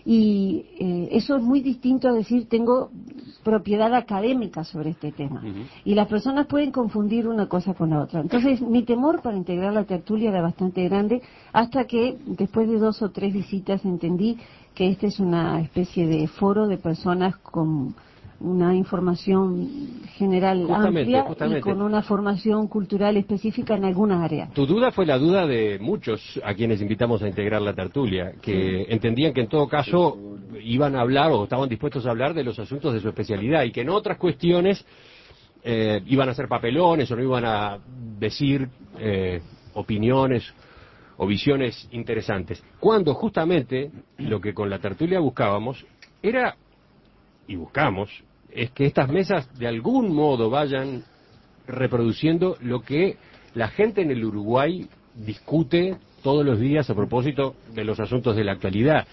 Y eso es muy distinto a decir tengo propiedad académica sobre este tema. Y las personas pueden confundir una cosa con la otra. Entonces mi temor para integrar la tertulia era bastante grande, hasta que después de 2 o 3 visitas entendí que este es una especie de foro de personas con una información general amplia y con una formación cultural específica en algunas áreas. Tu duda fue la duda de muchos a quienes invitamos a integrar la tertulia, que entendían que en todo caso iban a hablar o estaban dispuestos a hablar de los asuntos de su especialidad y que en otras cuestiones iban a hacer papelones o no iban a decir opiniones o visiones interesantes. Cuando justamente lo que con la tertulia buscábamos era, y buscamos, es que estas mesas de algún modo vayan reproduciendo lo que la gente en el Uruguay discute todos los días a propósito de los asuntos de la actualidad.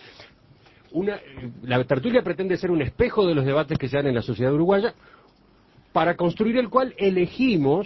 La tertulia pretende ser un espejo de los debates que se dan en la sociedad uruguaya, para construir el cual elegimos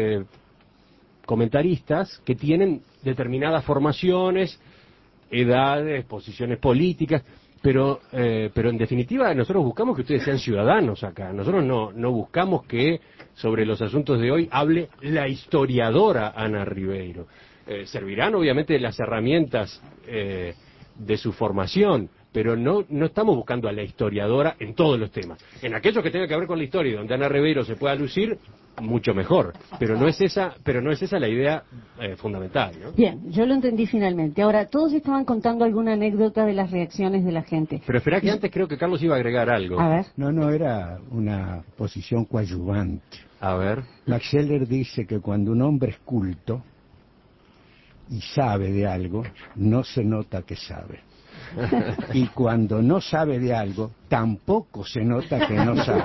comentaristas que tienen determinadas formaciones, edades, posiciones políticas, pero en definitiva nosotros buscamos que ustedes sean ciudadanos acá. Nosotros no buscamos que sobre los asuntos de hoy hable la historiadora Ana Ribeiro. Servirán obviamente las herramientas de su formación, pero no estamos buscando a la historiadora en todos los temas. En aquellos que tengan que ver con la historia y donde Ana Ribeiro se pueda lucir, mucho mejor, pero no es esa la idea fundamental, ¿no? Bien, yo lo entendí finalmente. Ahora, todos estaban contando alguna anécdota de las reacciones de la gente. Pero espera que antes creo que Carlos iba a agregar algo. A ver. No, era una posición coadyuvante. A ver. Max Scheler dice que cuando un hombre es culto y sabe de algo, no se nota que sabe. Y cuando no sabe de algo, tampoco se nota que no sabe.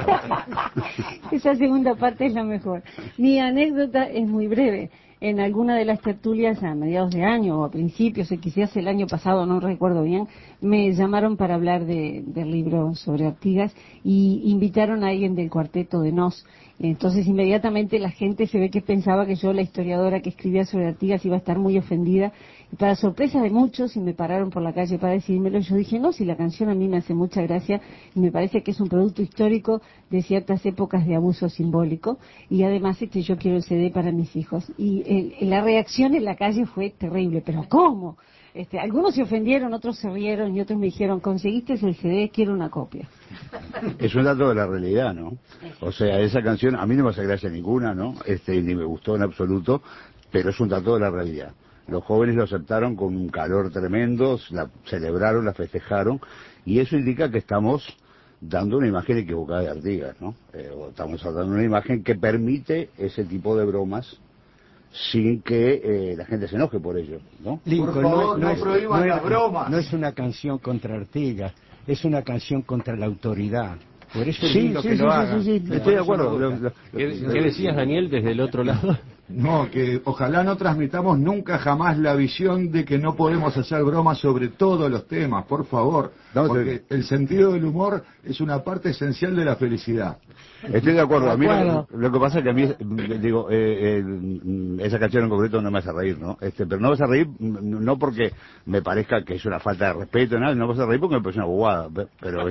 Esa segunda parte es la mejor. Mi anécdota es muy breve. En alguna de las tertulias a mediados de año o a principios, o quizás el año pasado, no recuerdo bien, me llamaron para hablar del libro sobre Artigas y invitaron a alguien del cuarteto de Nos. Entonces inmediatamente la gente se ve que pensaba que yo, la historiadora que escribía sobre Artigas, iba a estar muy ofendida. Y para sorpresa de muchos, y me pararon por la calle para decírmelo, yo dije, no, si la canción a mí me hace mucha gracia y me parece que es un producto histórico de ciertas épocas de abuso simbólico, y además yo quiero el CD para mis hijos. Y la reacción en la calle fue terrible, pero ¿cómo? Algunos se ofendieron, otros se rieron y otros me dijeron, conseguiste el CD, quiero una copia. Es un dato de la realidad, ¿no? O sea, esa canción a mí no me hace gracia ninguna, ¿no? Ni me gustó en absoluto, pero es un dato de la realidad. Los jóvenes lo aceptaron con un calor tremendo, la celebraron, la festejaron, y eso indica que estamos dando una imagen equivocada de Artigas, ¿no? Estamos dando una imagen que permite ese tipo de bromas sin que la gente se enoje por ello, ¿no? Por favor, no prohíban las bromas. No es una canción contra Artigas, es una canción contra la autoridad. Por eso es lindo que lo hagan. Estoy de acuerdo. ¿Qué decías, Daniel, desde el otro lado? No, que ojalá no transmitamos nunca jamás la visión de que no podemos hacer bromas sobre todos los temas, por favor, porque el sentido del humor es una parte esencial de la felicidad. Estoy de acuerdo. A mí lo que pasa es que a mí, digo, esa canción en concreto no me hace reír, ¿no? Pero no me hace reír no porque me parezca que es una falta de respeto, nada, no me hace reír porque me parece una bobada, pero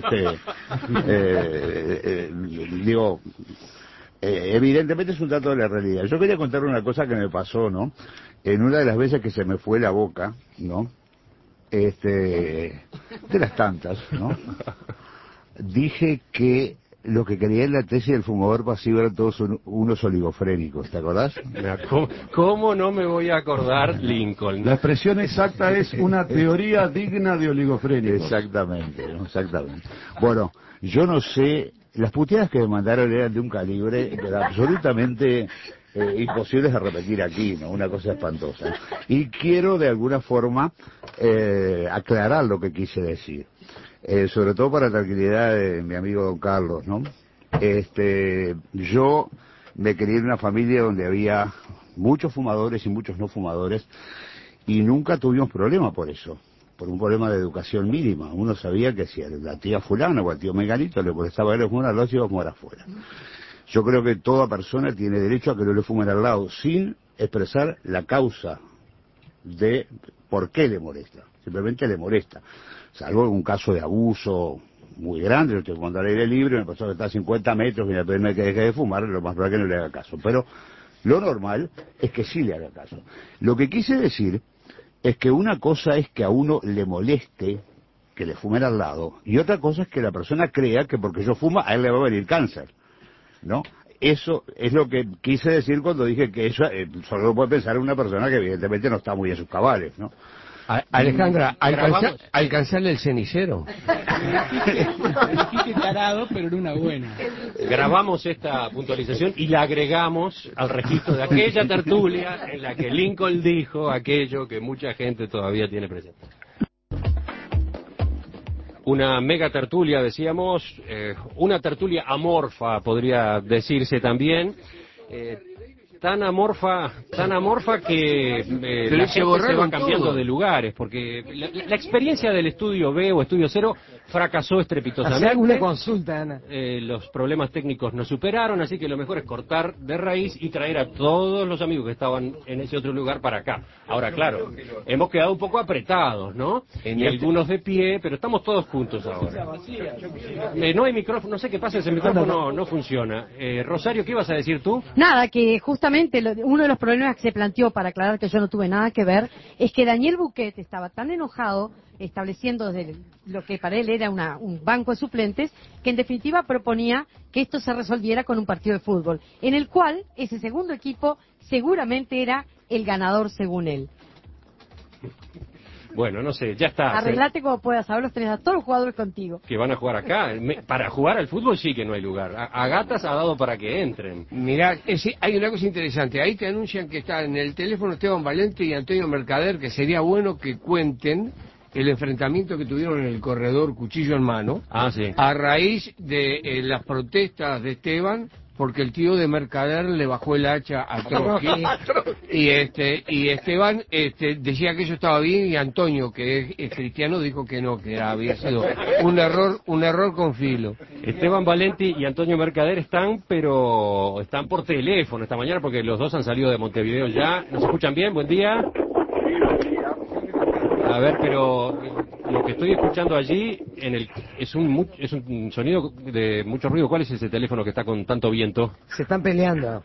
digo, evidentemente es un dato de la realidad. Yo quería contar una cosa que me pasó, ¿no? En una de las veces que se me fue la boca, ¿no? De las tantas, ¿no? Dije que lo que creía en la tesis del fumador pasivo eran todos unos oligofrénicos, ¿te acordás? ¿Cómo no me voy a acordar, Lincoln? La expresión exacta es una teoría digna de oligofrénicos. Exactamente. Bueno, yo no sé, las puteadas que me mandaron eran de un calibre que era absolutamente imposibles de repetir aquí, ¿no? Una cosa espantosa. Y quiero de alguna forma aclarar lo que quise decir. Sobre todo para la tranquilidad de mi amigo don Carlos, ¿no? Yo me crié en una familia donde había muchos fumadores y muchos no fumadores y nunca tuvimos problema por eso, por un problema de educación mínima. Uno sabía que si a la tía fulana o al tío Menganito le molestaba ver fumar, los íbamos a fumar afuera. Yo creo que toda persona tiene derecho a que no le fumen al lado sin expresar la causa de por qué le molesta. Simplemente le molesta. Salvo un caso de abuso muy grande, yo te cuando al aire libre, me pasó que está a 50 metros y me pide que deje de fumar, lo más probable es que no le haga caso. Pero lo normal es que sí le haga caso. Lo que quise decir es que una cosa es que a uno le moleste que le fumen al lado, y otra cosa es que la persona crea que porque yo fumo a él le va a venir cáncer, ¿no? Eso es lo que quise decir cuando dije que eso solo lo puede pensar una persona que evidentemente no está muy en sus cabales, ¿no? Alejandra, alcanzarle el cenicero. Dijiste tarado, pero era una buena. Grabamos esta puntualización y la agregamos al registro de aquella tertulia en la que Lincoln dijo aquello que mucha gente todavía tiene presente. Una mega tertulia, decíamos, una tertulia amorfa, podría decirse también. Tan amorfa que la gente se va cambiando todo de lugares, porque la experiencia del estudio B o estudio 0 fracasó estrepitosamente. Hacer una consulta, Ana. Los problemas técnicos nos superaron, así que lo mejor es cortar de raíz y traer a todos los amigos que estaban en ese otro lugar para acá. Ahora, claro, hemos quedado un poco apretados, ¿no? Y algunos de pie, pero estamos todos juntos ahora. No hay micrófono, no sé qué pasa, ese micrófono no funciona. Rosario, ¿qué ibas a decir tú? Nada, que justamente uno de los problemas que se planteó, para aclarar que yo no tuve nada que ver, es que Daniel Buquet estaba tan enojado estableciendo desde lo que para él era un banco de suplentes, que en definitiva proponía que esto se resolviera con un partido de fútbol, en el cual ese segundo equipo seguramente era el ganador según él. Bueno, no sé, ya está. Arreglate como puedas, ahora los tenés a todos los jugadores contigo. Que van a jugar acá. Para jugar al fútbol sí que no hay lugar. A Gatas ha dado para que entren. Mirá, hay una cosa interesante. Ahí te anuncian que está en el teléfono Esteban Valente y Antonio Mercader, que sería bueno que cuenten el enfrentamiento que tuvieron en el corredor cuchillo en mano. Sí. A raíz de las protestas de Esteban, porque el tío de Mercader le bajó el hacha a Trotsky. y Esteban decía que eso estaba bien, y Antonio, que es cristiano, dijo que no, que había sido un error con filo. Esteban Valenti y Antonio Mercader están por teléfono esta mañana, porque los dos han salido de Montevideo ya. ¿Nos escuchan bien? Buen día. A ver, pero lo que estoy escuchando allí es un sonido de mucho ruido. ¿Cuál es ese teléfono que está con tanto viento? Se están peleando.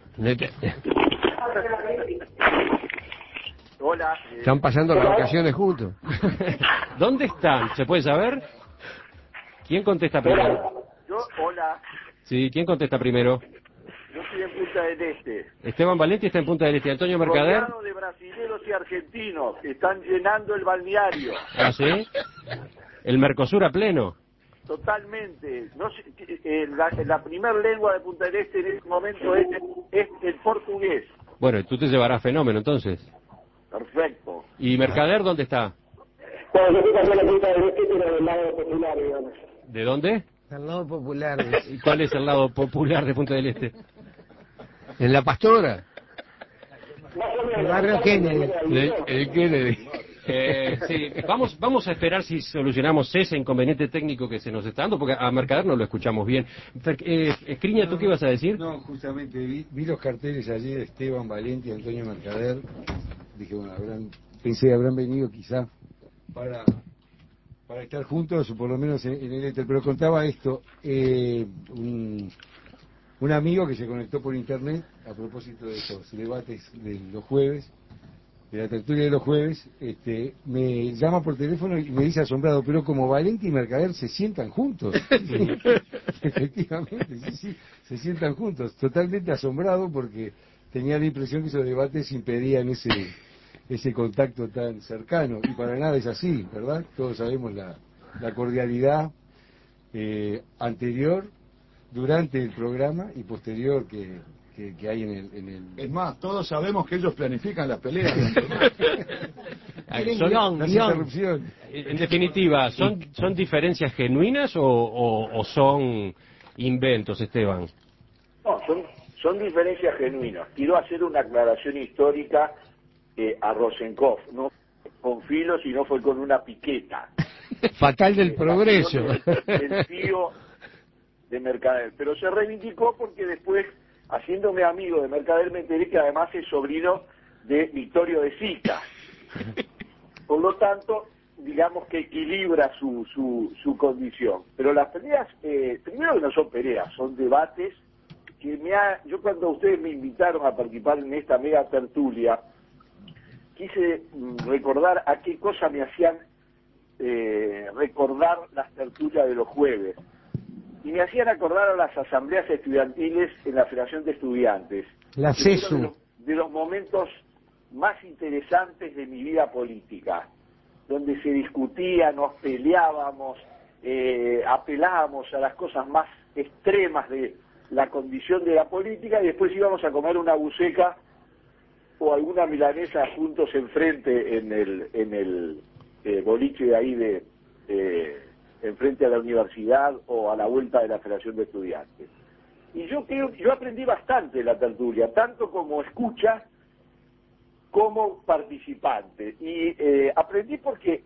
Hola. Están pasando las vacaciones juntos. ¿Dónde están? ¿Se puede saber? ¿Quién contesta primero? Hola. Sí, ¿quién contesta primero? Yo estoy en Punta del Este. Esteban Valenti está en Punta del Este. Antonio Mercader. Rodeado de brasileños y argentinos que están llenando el balneario. ¿Ah, sí? ¿El Mercosur a pleno? Totalmente. No sé, la primer lengua de Punta del Este en este momento es el portugués. Bueno, tú te llevarás fenómeno entonces. Perfecto. ¿Y Mercader dónde está? Bueno, yo estoy también en Punta del Este, pero del lado popular, digamos. ¿De dónde? Del lado popular. ¿Y cuál es el lado popular de Punta del Este? En La Pastora. El barrio Kennedy. El Kennedy. Sí, vamos a esperar si solucionamos ese inconveniente técnico que se nos está dando, porque a Mercader no lo escuchamos bien. Escriña, ¿tú qué ibas a decir? No, justamente vi los carteles ayer de Esteban Valenti y Antonio Mercader. Dije, bueno, habrán venido quizá para estar juntos, o por lo menos en el éter. Pero contaba esto, un amigo que se conectó por internet a propósito de estos debates de los jueves, de la tertulia de los jueves, me llama por teléfono y me dice asombrado, pero como Valenti y Mercader se sientan juntos. Efectivamente, sí, se sientan juntos. Totalmente asombrado porque tenía la impresión que esos debates impedían ese contacto tan cercano, y para nada es así, ¿verdad? Todos sabemos la cordialidad anterior, durante el programa y posterior que hay en el... Es más, todos sabemos que ellos planifican las peleas. En definitiva, ¿son diferencias genuinas o son inventos, Esteban? No, son diferencias genuinas. Quiero hacer una aclaración histórica a Rosenkopf. No con filo, sino fue con una piqueta. Fatal del progreso. El tío de Mercader. Pero se reivindicó porque después, haciéndome amigo de Mercader, me enteré que además es sobrino de Victorio de Sica. Por lo tanto, digamos que equilibra su condición. Pero las peleas, primero que no son peleas, son debates que yo cuando ustedes me invitaron a participar en esta mega tertulia, quise recordar a qué cosa me hacían recordar las tertulias de los jueves. Y me hacían acordar a las asambleas estudiantiles en la Federación de Estudiantes. La CESU. De los momentos más interesantes de mi vida política, donde se discutía, nos peleábamos, apelábamos a las cosas más extremas de la condición de la política, y después íbamos a comer una buceca o alguna milanesa juntos enfrente en el boliche de ahí enfrente a la universidad o a la vuelta de la Federación de Estudiantes. Y yo aprendí bastante de la tertulia, tanto como escucha como participante. Y aprendí porque,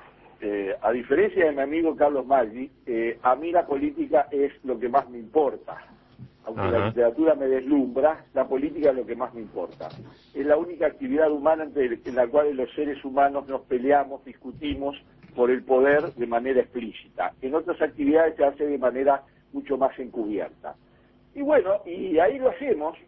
a diferencia de mi amigo Carlos Maggi, a mí la política es lo que más me importa. Aunque la literatura me deslumbra, la política es lo que más me importa. Es la única actividad humana en la cual los seres humanos nos peleamos, discutimos por el poder de manera explícita. En otras actividades se hace de manera mucho más encubierta. Y bueno, y ahí lo hacemos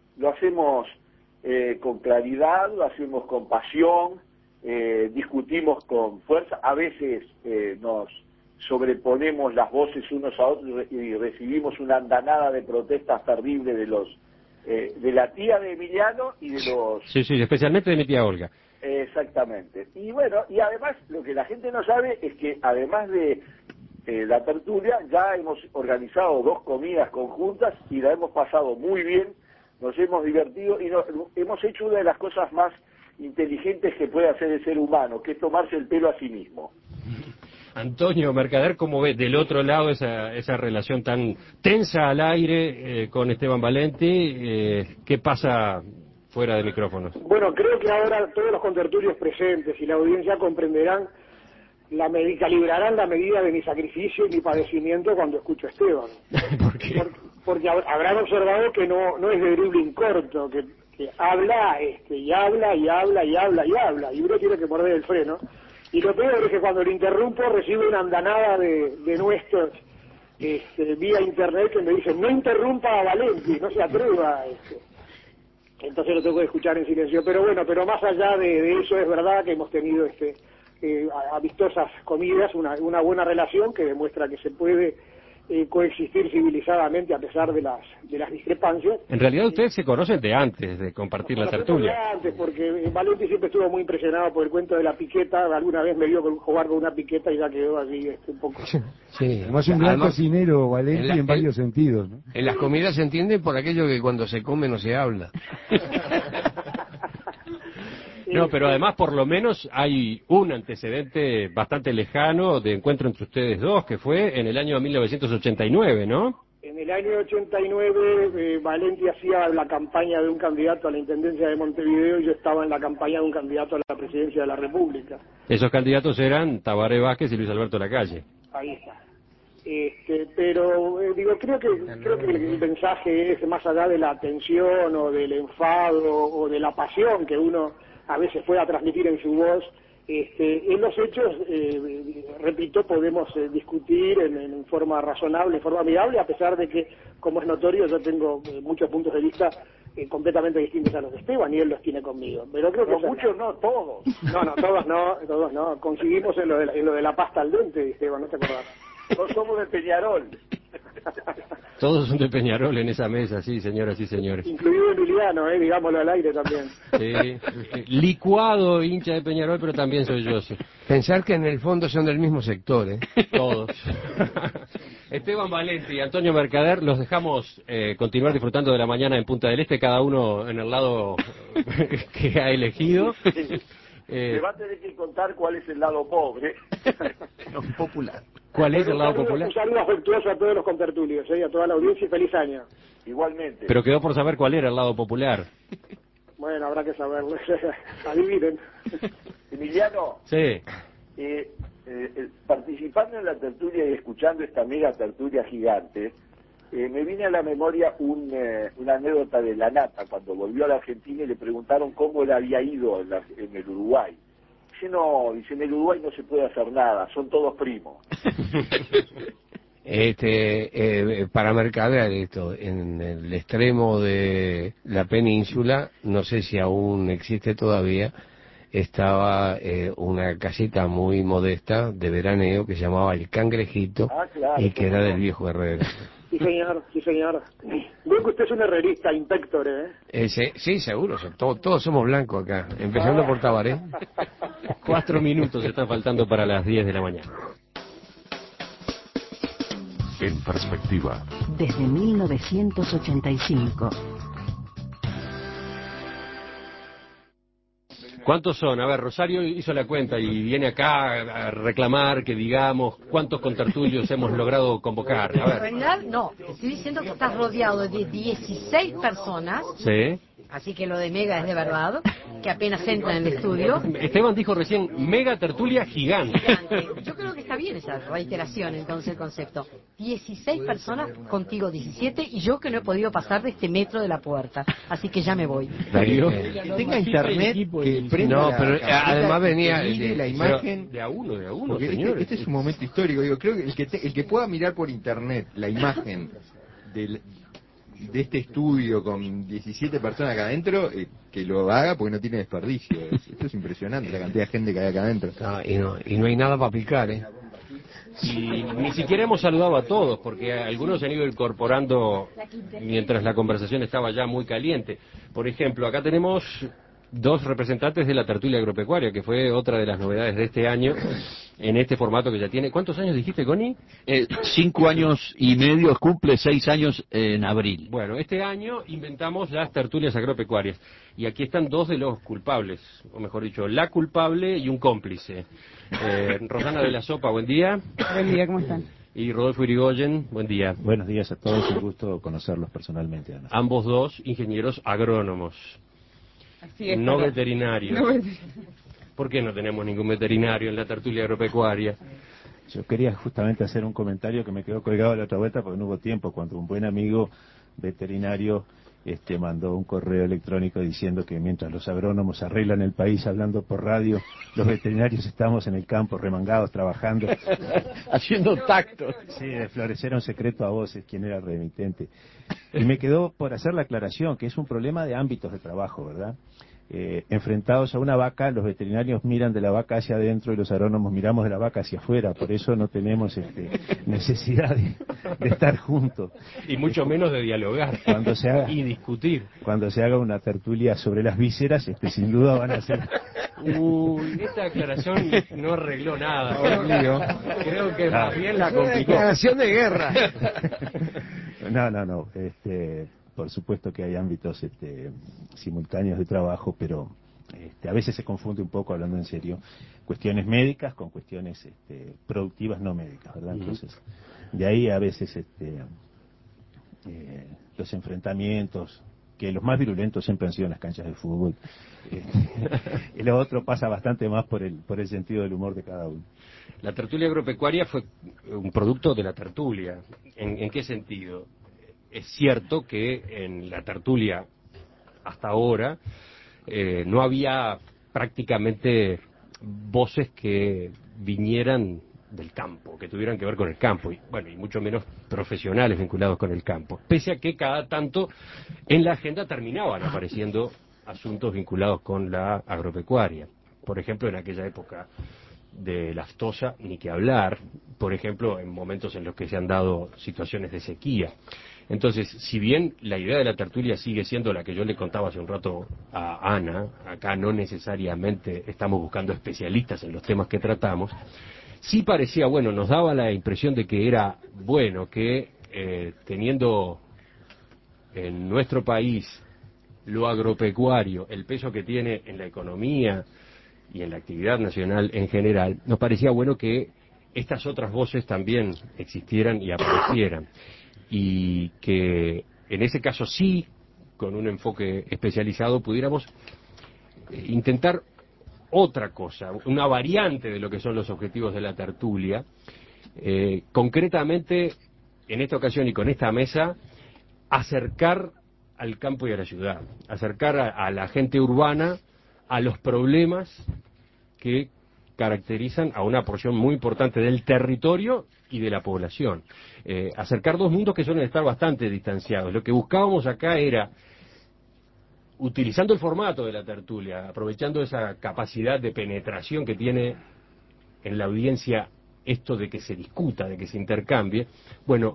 con claridad, lo hacemos con pasión, discutimos con fuerza, a veces nos sobreponemos las voces unos a otros y recibimos una andanada de protestas terribles de la tía de Emiliano y de los... Sí, especialmente de mi tía Olga. Exactamente. Y bueno, y además lo que la gente no sabe es que además de la tertulia ya hemos organizado 2 comidas conjuntas y la hemos pasado muy bien, nos hemos divertido y hemos hecho una de las cosas más inteligentes que puede hacer el ser humano, que es tomarse el pelo a sí mismo. Antonio Mercader, ¿cómo ve del otro lado esa relación tan tensa al aire con Esteban Valenti? ¿Qué pasa fuera de micrófonos? Bueno, creo que ahora todos los contertulios presentes y la audiencia comprenderán, calibrarán la medida de mi sacrificio y mi padecimiento cuando escucho a Esteban. ¿Por qué? Porque habrán observado que no es de dribbling corto, que habla y habla y habla y habla y habla, y uno tiene que morder el freno. Y lo peor es que cuando lo interrumpo recibe una andanada de nuestros vía internet que me dicen: no interrumpa a Valenti, no se atreva. Entonces lo tengo que escuchar en silencio. Pero bueno, más allá de eso, es verdad que hemos tenido amistosas comidas, una buena relación que demuestra que se puede coexistir civilizadamente a pesar de las discrepancias. En realidad ustedes se conocen de antes de compartir la tertulia. De antes, porque Valenti siempre estuvo muy impresionado por el cuento de la piqueta. Alguna vez me vio jugar con una piqueta y ya quedó así un poco... Sí, además un gran cocinero, Valenti, en varios sentidos, ¿no? En las comidas se entiende por aquello que cuando se come no se habla. No, pero además por lo menos hay un antecedente bastante lejano de encuentro entre ustedes dos, que fue en el año 1989, ¿no? En el año 89 Valenti hacía la campaña de un candidato a la Intendencia de Montevideo y yo estaba en la campaña de un candidato a la Presidencia de la República. Esos candidatos eran Tabaré Vázquez y Luis Alberto Lacalle. Ahí está. Pero digo, creo que el mensaje es más allá de la tensión o del enfado o de la pasión que uno a veces pueda transmitir en su voz. En los hechos, repito, podemos discutir en forma razonable, en forma amigable, a pesar de que, como es notorio, yo tengo muchos puntos de vista completamente distintos a los de Esteban y él los tiene conmigo. Pero creo que muchos no, todos. No, todos no. Coincidimos en lo de la pasta al dente, Esteban, ¿no te acordás? Todos somos de Peñarol. Todos son de Peñarol en esa mesa, sí, señoras y señores. Incluido Emiliano, digámoslo al aire también. Sí, licuado hincha de Peñarol, pero también soy yo, sí. Pensar que en el fondo son del mismo sector, Todos. Esteban Valenti y Antonio Mercader, los dejamos continuar disfrutando de la mañana en Punta del Este, cada uno en el lado que ha elegido. Me va a tener que contar cuál es el lado pobre. Popular. ¿Cuál es el lado popular? Un saludo afectuoso a todos los contertulios, a toda la audiencia y feliz año. Igualmente. Pero quedó por saber cuál era el lado popular. Bueno, habrá que saberlo. Adivinen. Emiliano. Sí. Participando en la tertulia y escuchando esta mega tertulia gigante, me viene a la memoria una anécdota de La Nata, cuando volvió a la Argentina y le preguntaron cómo le había ido en el Uruguay. Dice, en el Uruguay no se puede hacer nada, son todos primos. Para Mercader, en el extremo de la península, no sé si aún existe todavía, estaba una casita muy modesta de veraneo que se llamaba El Cangrejito, claro, y que era del viejo Herrera. Sí, señor. Veo que usted es un herrerista impector, Sí, seguro, todos somos blancos acá, empezando por Tabaré. 4 minutos están faltando para las 10 de la mañana. En perspectiva. Desde 1985. ¿Cuántos son? A ver, Rosario hizo la cuenta y viene acá a reclamar que digamos cuántos contertulios hemos logrado convocar. A En ver. realidad, no. Estoy diciendo que estás rodeado de 16 personas. Sí. Así que lo de mega es de verdad, que apenas entran en el estudio. Esteban dijo recién, mega tertulia gigante. Yo creo que está bien esa reiteración, entonces, el concepto. 16 personas, contigo 17, y yo que no he podido pasar de este metro de la puerta. Así que ya me voy. Darío. Que tenga internet, que prenda No, pero además venía la imagen. De a uno, Porque señores. este es un momento histórico. Digo, creo que el que pueda mirar por internet la imagen de este estudio con 17 personas acá adentro, que lo haga porque no tiene desperdicio. Esto es impresionante, la cantidad de gente que hay acá adentro. Y no hay nada para picar, Y ni siquiera hemos saludado a todos, porque algunos se han ido incorporando mientras la conversación estaba ya muy caliente. Por ejemplo, acá tenemos 2 representantes de la tertulia agropecuaria, que fue otra de las novedades de este año, en este formato que ya tiene. ¿Cuántos años dijiste, Connie? 5 años y medio, cumple 6 años en abril. Bueno, este año inventamos las tertulias agropecuarias, y aquí están 2 de los culpables, o mejor dicho, la culpable y un cómplice. Rosana de la Sopa, buen día. Buen día, ¿cómo están? Y Rodolfo Irigoyen, buen día. Buenos días a todos, un gusto conocerlos personalmente, además. Ambos 2 ingenieros agrónomos. Así es, No para... veterinarios. No ¿Por qué no tenemos ningún veterinario en la tertulia agropecuaria? Yo quería justamente hacer un comentario que me quedó colgado la otra vuelta porque no hubo tiempo, cuando un buen amigo veterinario mandó un correo electrónico diciendo que mientras los agrónomos arreglan el país hablando por radio, los veterinarios estamos en el campo remangados trabajando. Haciendo tacto. Sí, de Florecer un secreto a voces, quien era el remitente. Y me quedó por hacer la aclaración, que es un problema de ámbitos de trabajo, ¿verdad? Enfrentados a una vaca, los veterinarios miran de la vaca hacia adentro y los agrónomos miramos de la vaca hacia afuera, por eso no tenemos necesidad de estar juntos. Y mucho menos de dialogar cuando se haga, y discutir. Cuando se haga una tertulia sobre las vísceras, sin duda van a ser... Esta aclaración no arregló nada. Creo que más bien la complicó. Declaración de guerra. No. Por supuesto que hay ámbitos simultáneos de trabajo, pero a veces se confunde un poco, hablando en serio, cuestiones médicas con cuestiones productivas no médicas, ¿verdad? Entonces, de ahí a veces los enfrentamientos, que los más virulentos siempre han sido en las canchas de fútbol. Y lo otro pasa bastante más por el sentido del humor de cada uno. La tertulia agropecuaria fue un producto de la tertulia. ¿En qué sentido? Es cierto que en la tertulia hasta ahora no había prácticamente voces que vinieran del campo, que tuvieran que ver con el campo, y bueno, y mucho menos profesionales vinculados con el campo, pese a que cada tanto en la agenda terminaban apareciendo asuntos vinculados con la agropecuaria. Por ejemplo, en aquella época de la aftosa, ni que hablar, por ejemplo, en momentos en los que se han dado situaciones de sequía. Entonces, si bien la idea de la tertulia sigue siendo la que yo le contaba hace un rato a Ana, acá no necesariamente estamos buscando especialistas en los temas que tratamos, sí parecía, bueno, nos daba la impresión de que era bueno que teniendo en nuestro país lo agropecuario, el peso que tiene en la economía y en la actividad nacional en general, nos parecía bueno que estas otras voces también existieran y aparecieran. Y que en ese caso sí, con un enfoque especializado, pudiéramos intentar otra cosa, una variante de lo que son los objetivos de la tertulia, concretamente en esta ocasión y con esta mesa, acercar al campo y a la ciudad, acercar a la gente urbana a los problemas que caracterizan a una porción muy importante del territorio y de la población. Acercar dos mundos que suelen estar bastante distanciados. Lo que buscábamos acá era, utilizando el formato de la tertulia, aprovechando esa capacidad de penetración que tiene en la audiencia esto de que se discuta, de que se intercambie, bueno,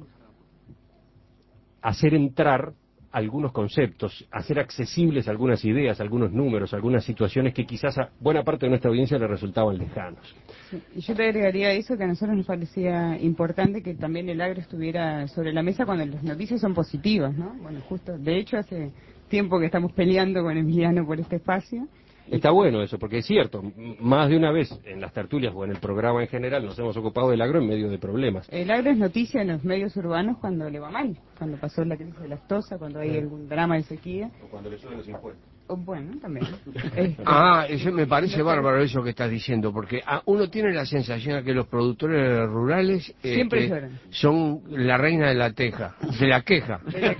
hacer entrar algunos conceptos, hacer accesibles algunas ideas, algunos números, algunas situaciones que quizás a buena parte de nuestra audiencia le resultaban lejanos. Sí, y yo te agregaría eso, que a nosotros nos parecía importante que también el agro estuviera sobre la mesa cuando las noticias son positivas, ¿no? Bueno, justo, de hecho hace tiempo que estamos peleando con Emiliano por este espacio. Está bueno eso, porque es cierto, más de una vez en las tertulias o en el programa en general nos hemos ocupado del agro en medio de problemas. El agro es noticia en los medios urbanos cuando le va mal, cuando pasó la crisis de la aftosa, cuando hay algún drama de sequía. O cuando le suben los impuestos. Bueno, también. Eso me parece bárbaro eso que estás diciendo, porque uno tiene la sensación de que los productores rurales siempre lloran. Son la reina de la teja, de la queja.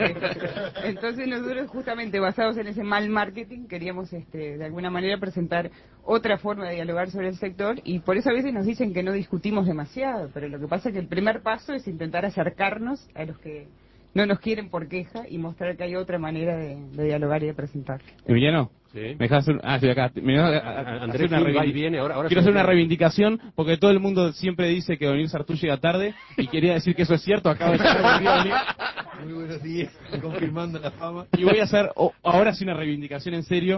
Entonces nosotros justamente basados en ese mal marketing queríamos de alguna manera presentar otra forma de dialogar sobre el sector, y por eso a veces nos dicen que no discutimos demasiado, pero lo que pasa es que el primer paso es intentar acercarnos a los que no nos quieren por queja y mostrar que hay otra manera de dialogar y de presentar. Emiliano, ¿sí? ¿Me dejas hacer, estoy acá. Andrés va y viene, ahora quiero hacer una reivindicación, porque todo el mundo siempre dice que Daniel Sartú llega tarde, y quería decir que eso es cierto, acabo de llegar. Muy buenos días, confirmando la fama. Y voy a hacer ahora sí una reivindicación en serio,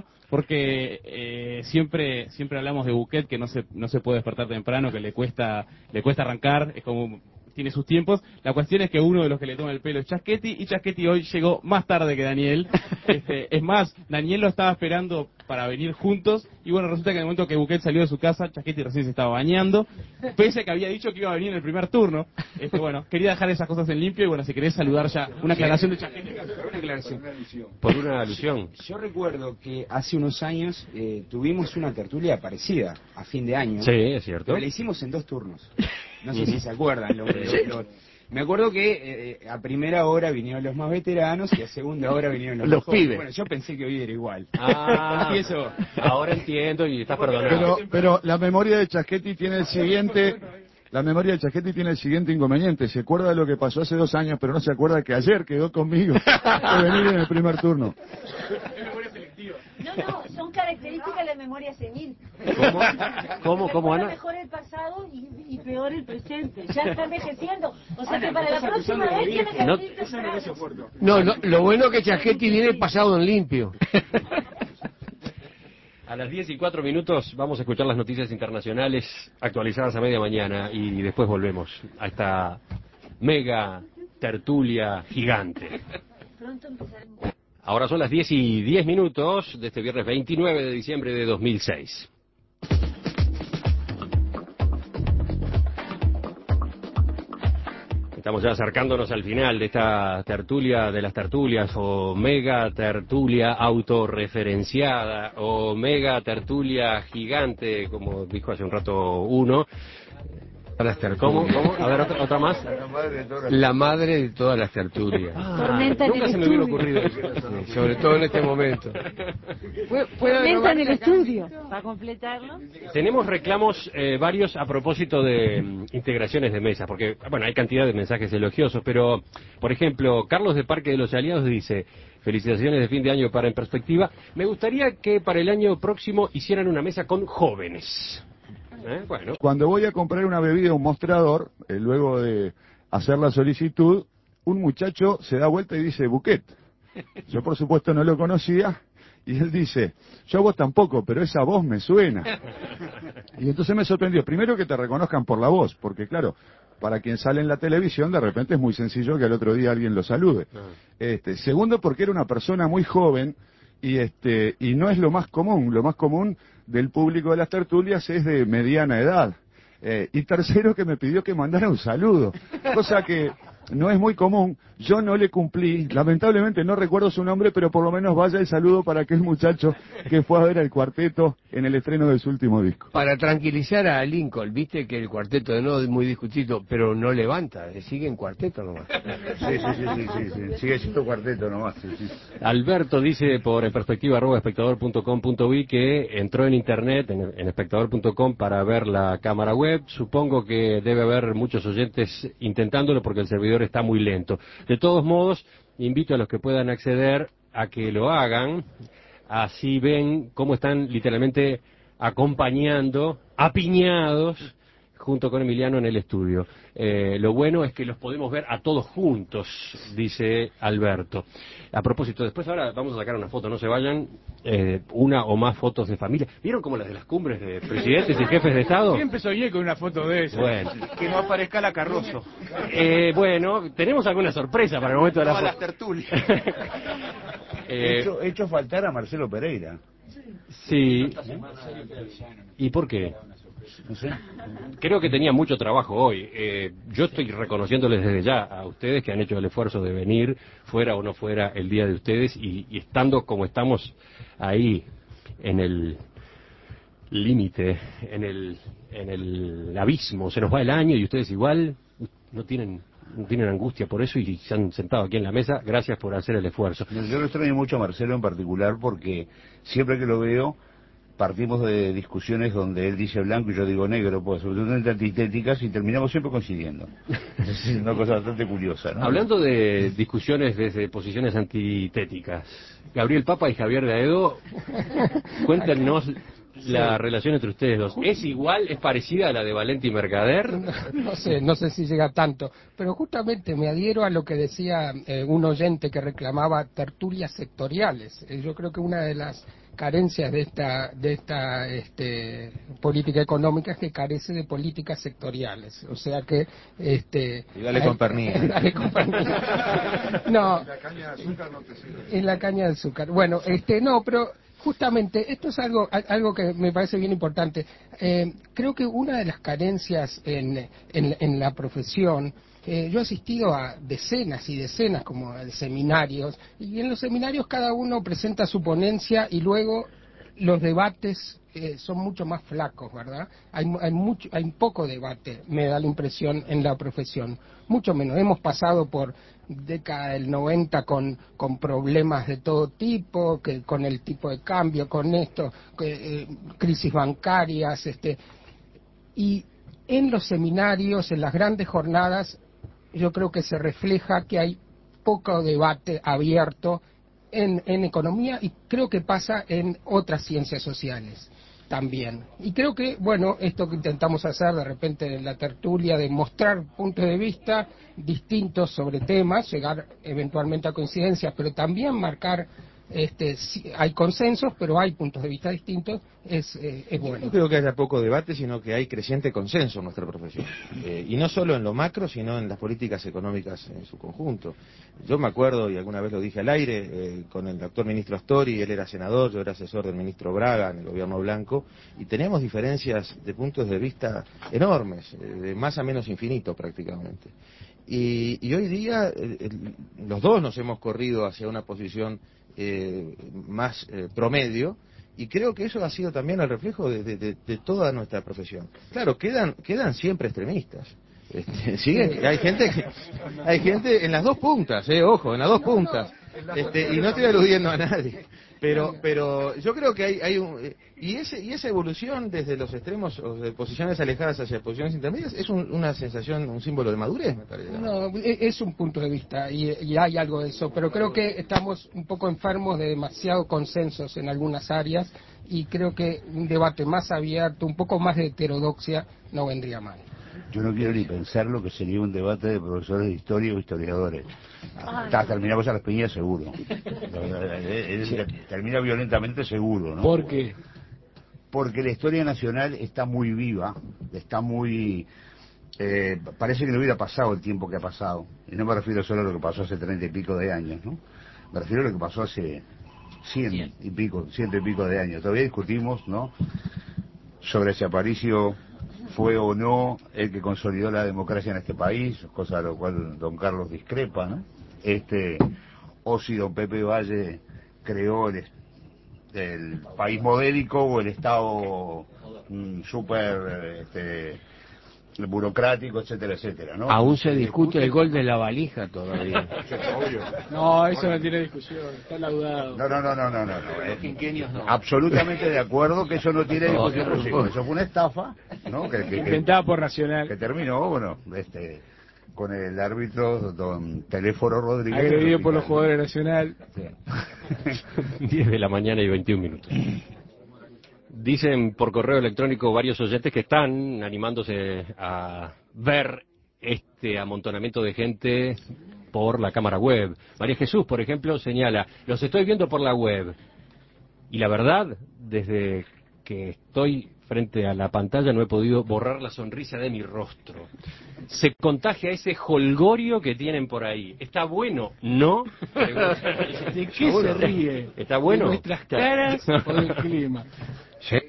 porque siempre hablamos de Buquet, que no se puede despertar temprano, que le cuesta arrancar, es como tiene sus tiempos. La cuestión es que uno de los que le toma el pelo es Chaschetti, y Chaschetti hoy llegó más tarde que Daniel. Es más, Daniel lo estaba esperando para venir juntos, y bueno, resulta que en el momento que Buquet salió de su casa, Chaschetti recién se estaba bañando, pese a que había dicho que iba a venir en el primer turno. Bueno, quería dejar esas cosas en limpio, y bueno, si querés saludar ya, una aclaración de Chaschetti. Una aclaración. Por una alusión. Yo recuerdo que hace unos años tuvimos una tertulia parecida, a fin de año. Sí, es cierto. Pero la hicimos en 2 turnos. No sé si se acuerdan. Me acuerdo que a primera hora vinieron los más veteranos y a segunda hora vinieron los jóvenes. Pibes. Bueno, yo pensé que hoy era igual. Ahora entiendo y estás perdonado. Pero la memoria de Chaschetti tiene el siguiente... La memoria de Chaschetti tiene el siguiente inconveniente. Se acuerda de lo que pasó hace 2 años, pero no se acuerda que ayer quedó conmigo de venir en el primer turno. No, son características de la memoria senil. ¿Cómo, Ana? Mejor el pasado y peor el presente. Ya está envejeciendo. O sea que para la próxima vez tiene que venir temprano. No, lo bueno es que Chaschetti viene pasado en limpio. A las 10:04 vamos a escuchar las noticias internacionales actualizadas a media mañana, y después volvemos a esta mega tertulia gigante. Pronto empezaremos. Ahora son las 10:10 de este viernes 29 de diciembre de 2006. Estamos ya acercándonos al final de esta tertulia de las tertulias, o mega tertulia autorreferenciada, o mega tertulia gigante, como dijo hace un rato uno. ¿Cómo? A ver, otra más. La madre de todas las tertulias. Nunca se me hubiera ocurrido. Sí, sobre todo en este momento. Tormenta en el estudio, para completarlo. Tenemos reclamos varios a propósito de integraciones de mesas, porque, bueno, hay cantidad de mensajes elogiosos, pero, por ejemplo, Carlos de Parque de los Aliados dice: felicitaciones de fin de año para En Perspectiva. Me gustaría que para el año próximo hicieran una mesa con jóvenes. Bueno. Cuando voy a comprar una bebida a un mostrador, luego de hacer la solicitud, un muchacho se da vuelta y dice Buquet. Yo por supuesto no lo conocía y él dice, yo a vos tampoco, pero esa voz me suena. Y entonces me sorprendió, primero que te reconozcan por la voz, porque claro, para quien sale en la televisión de repente es muy sencillo que al otro día alguien lo salude. Segundo, porque era una persona muy joven y no es lo más común del público de las tertulias es de mediana edad. Y tercero, que me pidió que mandara un saludo, cosa que no es muy común. Yo no le cumplí, lamentablemente no recuerdo su nombre, pero por lo menos vaya el saludo para aquel muchacho que fue a ver al cuarteto en el estreno de su último disco. Para tranquilizar a Lincoln, viste que el cuarteto de no es muy discutido, pero no levanta, sigue en cuarteto nomás. Sí, sigue siendo cuarteto nomás. Sí. Alberto dice por enperspectiva@espectador.com.uy que entró en internet, en espectador.com, para ver la cámara web. Supongo que debe haber muchos oyentes intentándolo porque el servidor está muy lento. De todos modos, invito a los que puedan acceder a que lo hagan, así ven cómo están literalmente acompañando, apiñados, junto con Emiliano en el estudio. Lo bueno es que los podemos ver a todos juntos, dice Alberto. A propósito, después ahora vamos a sacar una foto, no se vayan, una o más fotos de familia. ¿Vieron como las de las cumbres de presidentes y jefes de Estado? Siempre soñé con una foto de esa. Bueno. Que no aparezca la Carroso. Bueno, tenemos alguna sorpresa para el momento de la foto. las tertulias. He hecho faltar a Marcelo Pereira. Sí. ¿Y por qué? No sé. Creo que tenía mucho trabajo hoy. Yo estoy reconociéndoles desde ya a ustedes que han hecho el esfuerzo de venir, fuera o no fuera el día de ustedes, y estando como estamos ahí, en el límite, en el abismo, se nos va el año y ustedes igual no tienen angustia por eso y se han sentado aquí en la mesa. Gracias por hacer el esfuerzo. Yo lo extraño mucho a Marcelo en particular porque siempre que lo veo partimos de discusiones donde él dice blanco y yo digo negro, pues absolutamente antitéticas, y terminamos siempre coincidiendo. Es una cosa bastante curiosa, ¿no? Hablando de discusiones desde posiciones antitéticas, Gabriel Papa y Javier de Aedo, cuéntenos la relación entre ustedes dos. ¿Es igual, es parecida a la de Valenti Mercader? No sé si llega tanto, pero justamente me adhiero a lo que decía un oyente que reclamaba tertulias sectoriales. Yo creo que una de las carencias de esta política económica es que carece de políticas sectoriales, o sea que y dale con pernil. Dale con pernil. No, la caña de azúcar no te sirve. En la caña de azúcar. Bueno, no, pero justamente esto es algo que me parece bien importante. Creo que una de las carencias en la profesión, yo he asistido a decenas y decenas como de seminarios, y en los seminarios cada uno presenta su ponencia y luego los debates son mucho más flacos, ¿verdad? Hay poco debate, me da la impresión, en la profesión. Mucho menos. Hemos pasado por década del 90 con problemas de todo tipo, con el tipo de cambio, con esto, crisis bancarias, y en los seminarios, en las grandes jornadas, yo creo que se refleja que hay poco debate abierto en economía, y creo que pasa en otras ciencias sociales también. Y creo que, bueno, esto que intentamos hacer de repente en la tertulia, de mostrar puntos de vista distintos sobre temas, llegar eventualmente a coincidencias, pero también marcar, hay consensos, pero hay puntos de vista distintos, es bueno. No creo que haya poco debate, sino que hay creciente consenso en nuestra profesión. Y no solo en lo macro, sino en las políticas económicas en su conjunto. Yo me acuerdo, y alguna vez lo dije al aire, con el doctor ministro Astori, él era senador, yo era asesor del ministro Braga en el gobierno blanco, y teníamos diferencias de puntos de vista enormes, de más a menos infinito prácticamente. Y hoy día los dos nos hemos corrido hacia una posición más promedio, y creo que eso ha sido también el reflejo de toda nuestra profesión. Claro, quedan siempre extremistas. Hay gente en las dos puntas, ojo, en las dos puntas. Y no estoy aludiendo a nadie. Pero yo creo que hay y esa evolución desde los extremos o de posiciones alejadas hacia posiciones intermedias es una sensación, un símbolo de madurez, me parece. No, es un punto de vista y hay algo de eso, pero creo que estamos un poco enfermos de demasiado consensos en algunas áreas y creo que un debate más abierto, un poco más de heterodoxia, no vendría mal. Yo no quiero ni pensar lo que sería un debate de profesores de historia o historiadores. Terminamos a las piñas seguro. Termina violentamente seguro, ¿no? ¿Por qué? Porque la historia nacional está muy viva, está muy... parece que no hubiera pasado el tiempo que ha pasado. Y no me refiero solo a lo que pasó hace 30 y pico de años, ¿no? Me refiero a lo que pasó hace 100 y pico de años. Todavía discutimos, ¿no?, sobre si Aparicio fue o no el que consolidó la democracia en este país, cosa de lo cual don Carlos discrepa, ¿no? O si don Pepe Valle creó el país modélico o el Estado súper burocrático, etcétera, etcétera, ¿no? Aún se discute el gol de la valija todavía. No, eso no tiene discusión, está laudado. No. Absolutamente de acuerdo que eso no tiene discusión posible. Eso fue una estafa, ¿no? Inventada por Nacional. Que terminó, bueno, con el árbitro don Teléforo Rodríguez. Agredido por los jugadores de Nacional. 10 de la mañana y 21 minutos. Dicen por correo electrónico varios oyentes que están animándose a ver este amontonamiento de gente por la cámara web. María Jesús, por ejemplo, señala: los estoy viendo por la web. Y la verdad, desde que estoy frente a la pantalla no he podido borrar la sonrisa de mi rostro. Se contagia ese jolgorio que tienen por ahí. ¿Está bueno? ¿No? ¿De qué se ríe? ¿Está bueno? ¿De nuestras caras o del clima? Sí.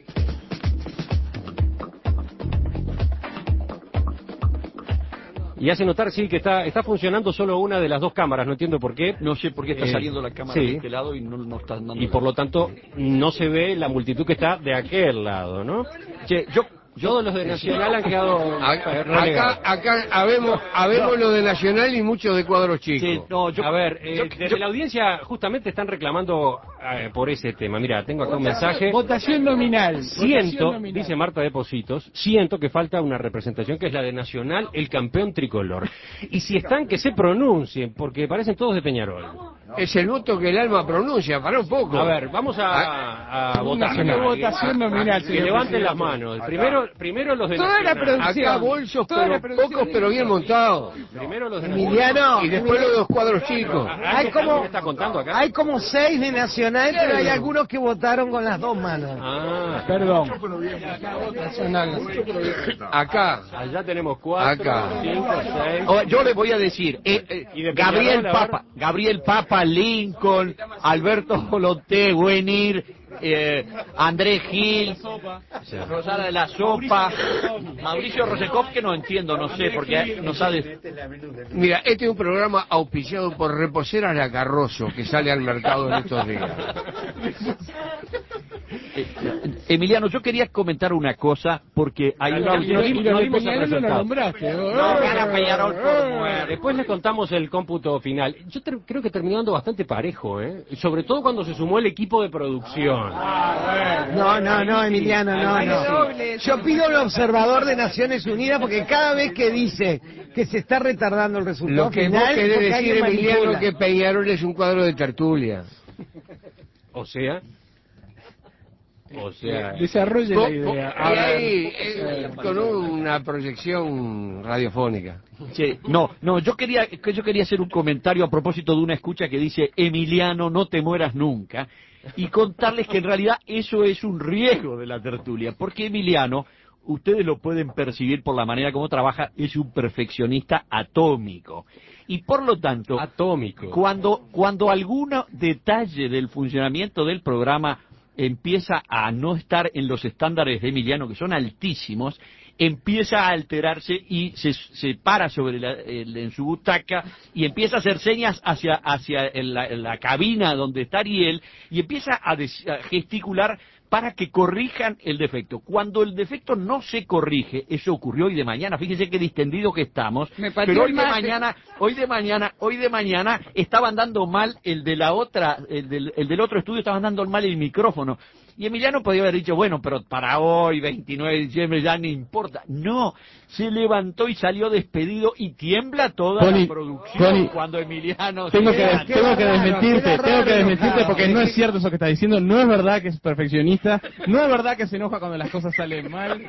Y hace notar, sí, que está funcionando solo una de las dos cámaras, no entiendo por qué. No sé por qué está saliendo la cámara de este lado y no está dando. Y por lo tanto, no se ve la multitud que está de aquel lado, ¿no? Che, todos los de Nacional han quedado relegados. Acá habemos lo de Nacional y muchos de cuadros chicos. Sí, no, desde la audiencia justamente están reclamando por ese tema. Mira, tengo acá un mensaje. Votación nominal. Dice Marta de Positos, siento que falta una representación que es la de Nacional, el campeón tricolor. Y si están, que se pronuncien, porque parecen todos de Peñarol. Es el voto que el alma pronuncia, para un poco. A ver, vamos a votar. Una votación nominal. Que levanten las manos. Primero los de toda Nacional. La producción. Acá bolsos, pocos pero bien montados. Primero los de Emiliano. Y después los dos cuadros chicos. ¿Qué está contando acá? Hay como 6 de Nacional, pero hay algunos que votaron con las dos manos. Perdón. Acá. Allá tenemos 4, 5, 6. Yo le voy a decir, Gabriel Papa, Lincoln, Alberto Joloté, Buenir, Andrés Gil, Rosada de la Sopa, Mauricio Rosekov, que no entiendo, no sé, porque no sabe. Mira, este es un programa auspiciado por Reposeras La Carrozo, que sale al mercado en estos días. Emiliano, yo quería comentar una cosa, porque hay una... Después les contamos el cómputo final. Yo creo que terminó andando bastante parejo, sobre todo cuando se sumó el equipo de producción. No, Emiliano, no. Yo pido al observador de Naciones Unidas, porque cada vez que dice que se está retardando el resultado lo que final, vos querés decir, alguien Emiliano, manipula. que Peñarol es un cuadro de tertulia. O sea, desarrolle la idea. Con una proyección radiofónica. Sí, yo quería hacer un comentario a propósito de una escucha que dice: Emiliano, no te mueras nunca, y contarles que en realidad eso es un riesgo de la tertulia, porque Emiliano, ustedes lo pueden percibir por la manera como trabaja, es un perfeccionista atómico. Y por lo tanto, cuando algún detalle del funcionamiento del programa empieza a no estar en los estándares de Emiliano, que son altísimos, empieza a alterarse y se para sobre en su butaca y empieza a hacer señas hacia la cabina donde está Ariel y empieza a gesticular para que corrijan el defecto. Cuando el defecto no se corrige, eso ocurrió hoy de mañana, fíjense qué distendido que estamos, pero hoy de mañana estaban dando mal el del otro estudio, estaban dando mal el micrófono. Y Emiliano podía haber dicho, bueno, pero para hoy, 29 de diciembre, ya no importa. No, se levantó y salió despedido y tiembla toda la producción cuando Emiliano... Tengo que desmentirte porque no es cierto eso que está diciendo. No es verdad que es perfeccionista. No es verdad que se enoja cuando las cosas salen mal.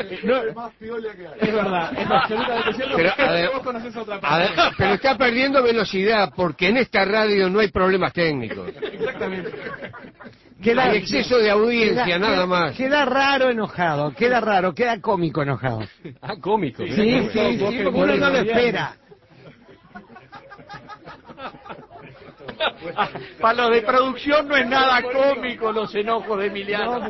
Es verdad, es absolutamente cierto. Pero, vos conocés a otra persona. pero está perdiendo velocidad porque en esta radio no hay problemas técnicos. Exactamente. Hay exceso de audiencia, nada más. Queda raro enojado, queda cómico enojado. Ah, cómico. Sí, porque uno no lo espera. Para los de producción no es nada cómico los enojos de Emiliano.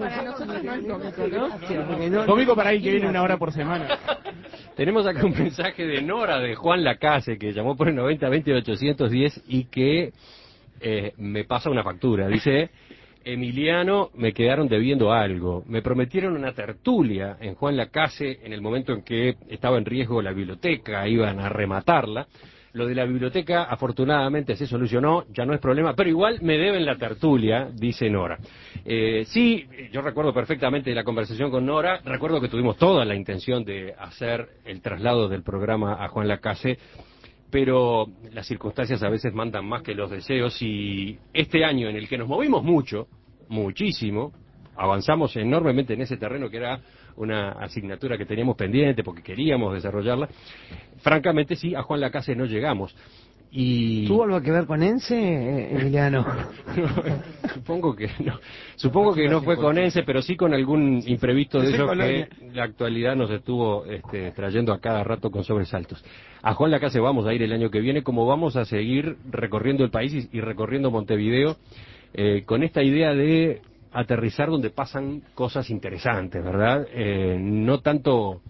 Cómico para ahí que viene una hora por semana. Tenemos acá un mensaje de Nora de Juan Lacase que llamó por el 9020-810 y que me pasa una factura. Dice... Emiliano, me quedaron debiendo algo. Me prometieron una tertulia en Juan Lacase en el momento en que estaba en riesgo la biblioteca, iban a rematarla. Lo de la biblioteca, afortunadamente, se solucionó, ya no es problema, pero igual me deben la tertulia, dice Nora. Sí, yo recuerdo perfectamente la conversación con Nora, recuerdo que tuvimos toda la intención de hacer el traslado del programa a Juan Lacase, pero las circunstancias a veces mandan más que los deseos y este año en el que nos movimos muchísimo, avanzamos enormemente en ese terreno que era una asignatura que teníamos pendiente porque queríamos desarrollarla, francamente sí, a Juan Lacase no llegamos. Y... ¿Tuvo algo que ver con ENSE, Emiliano? Supongo que no fue con ENSE, pero sí con algún imprevisto de esos que la actualidad nos estuvo trayendo a cada rato con sobresaltos. A Juan Lacase vamos a ir el año que viene, como vamos a seguir recorriendo el país y recorriendo Montevideo, con esta idea de aterrizar donde pasan cosas interesantes, ¿verdad? No tanto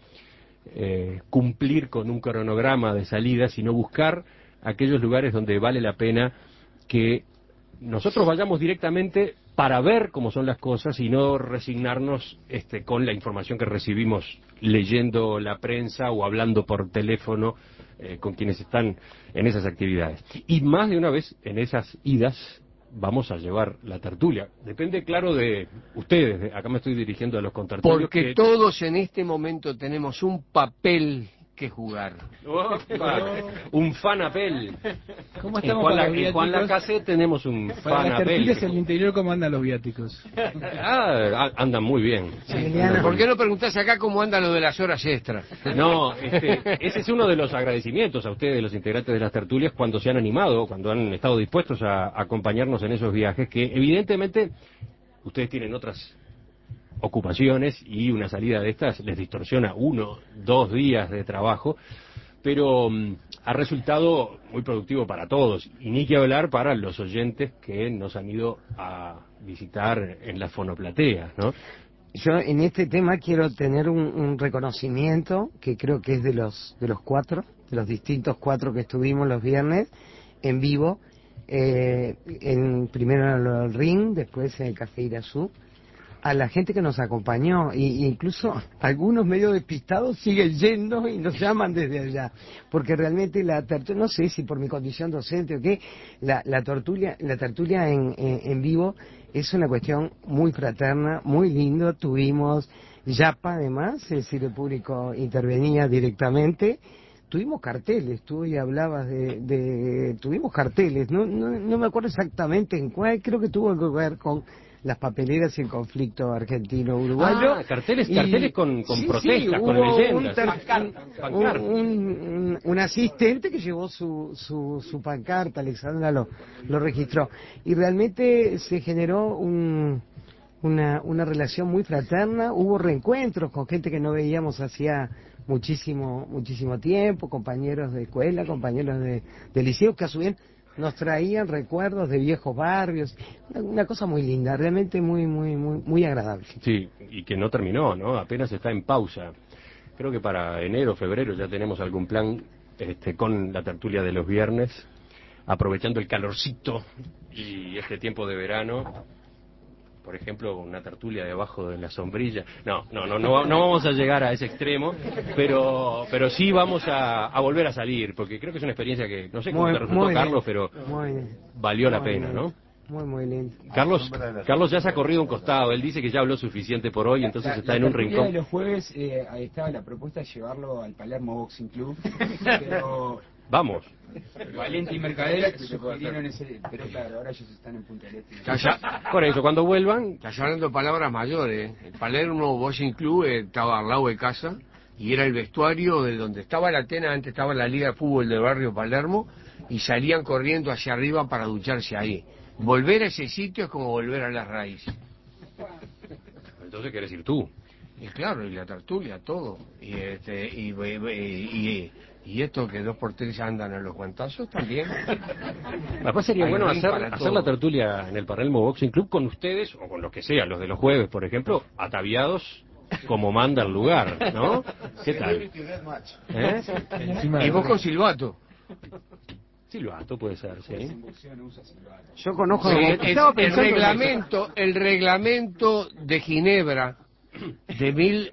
cumplir con un cronograma de salida, sino buscar aquellos lugares donde vale la pena que nosotros vayamos directamente para ver cómo son las cosas y no resignarnos con la información que recibimos leyendo la prensa o hablando por teléfono con quienes están en esas actividades. Y más de una vez en esas idas vamos a llevar la tertulia. Depende, claro, de ustedes. Acá me estoy dirigiendo a los contertulios. Porque todos en este momento tenemos un papel que jugar. Un fanapel. ¿Cómo estamos en Juan Lacase tenemos un fanapel. Las en el interior, ¿cómo andan los viáticos? Andan muy bien. ¿Por qué no preguntás acá cómo andan lo de las horas extras? No, ese es uno de los agradecimientos a ustedes, los integrantes de las tertulias, cuando se han animado, cuando han estado dispuestos a acompañarnos en esos viajes, que evidentemente ustedes tienen otras ocupaciones y una salida de estas les distorsiona 1, 2 días de trabajo, pero ha resultado muy productivo para todos, y ni que hablar para los oyentes que nos han ido a visitar en las fonoplateas, ¿no? Yo en este tema quiero tener un reconocimiento que creo que es de los 4, de los distintos 4 que estuvimos los viernes en vivo, primero en el Ring, después en el Café Irazú, a la gente que nos acompañó, y incluso algunos medio despistados siguen yendo y nos llaman desde allá, porque realmente la tertulia, no sé si por mi condición docente o qué, la tertulia en vivo es una cuestión muy fraterna, muy lindo. Tuvimos yapa además, es decir, el público intervenía directamente. Tuvimos carteles, tú hoy hablabas tuvimos carteles, no me acuerdo exactamente en cuál, creo que tuvo que ver con las papeleras y el conflicto argentino-uruguayo. Carteles con protestas, sí, con leyendas. Un asistente que llevó su pancarta, Alexandra lo registró. Y realmente se generó una relación muy fraterna, hubo reencuentros con gente que no veíamos hacía muchísimo tiempo, compañeros de escuela, compañeros de liceo, que a su vez nos traían recuerdos de viejos barrios, una cosa muy linda, realmente muy agradable. Sí, y que no terminó, ¿no? Apenas está en pausa. Creo que para enero, febrero ya tenemos algún plan con la tertulia de los viernes, aprovechando el calorcito y este tiempo de verano. Por ejemplo, una tertulia debajo de la sombrilla. No vamos a llegar a ese extremo, pero sí vamos a volver a salir, porque creo que es una experiencia que, no sé cómo te resultó, Carlos, pero valió la pena, ¿no? Muy lindo. Carlos ya se ha corrido un costado, él dice que ya habló suficiente por hoy, entonces está en un rincón. De los jueves ahí estaba la propuesta de llevarlo al Palermo Boxing Club, pero... Vamos. Valente y Mercader sugirieron ese, pero claro, ahora ellos están en Punta del Este. Por eso, cuando vuelvan... Estás hablando de palabras mayores. El Palermo Boxing Club estaba al lado de casa y era el vestuario de donde estaba la Atena, antes estaba la Liga de Fútbol del barrio Palermo, y salían corriendo hacia arriba para ducharse ahí. Volver a ese sitio es como volver a las raíces. Entonces querés ir tú. Y claro, y la tertulia, todo. Y esto que 2x3 andan a los guantazos también. Después sería bueno hacer la tertulia en el Palermo Boxing Club con ustedes, o con los que sea, los de los jueves, por ejemplo, ataviados como manda el lugar, ¿no? ¿Qué tal? Y vos con silbato. Silbato puede ser, sí. Yo conozco... el reglamento de Ginebra de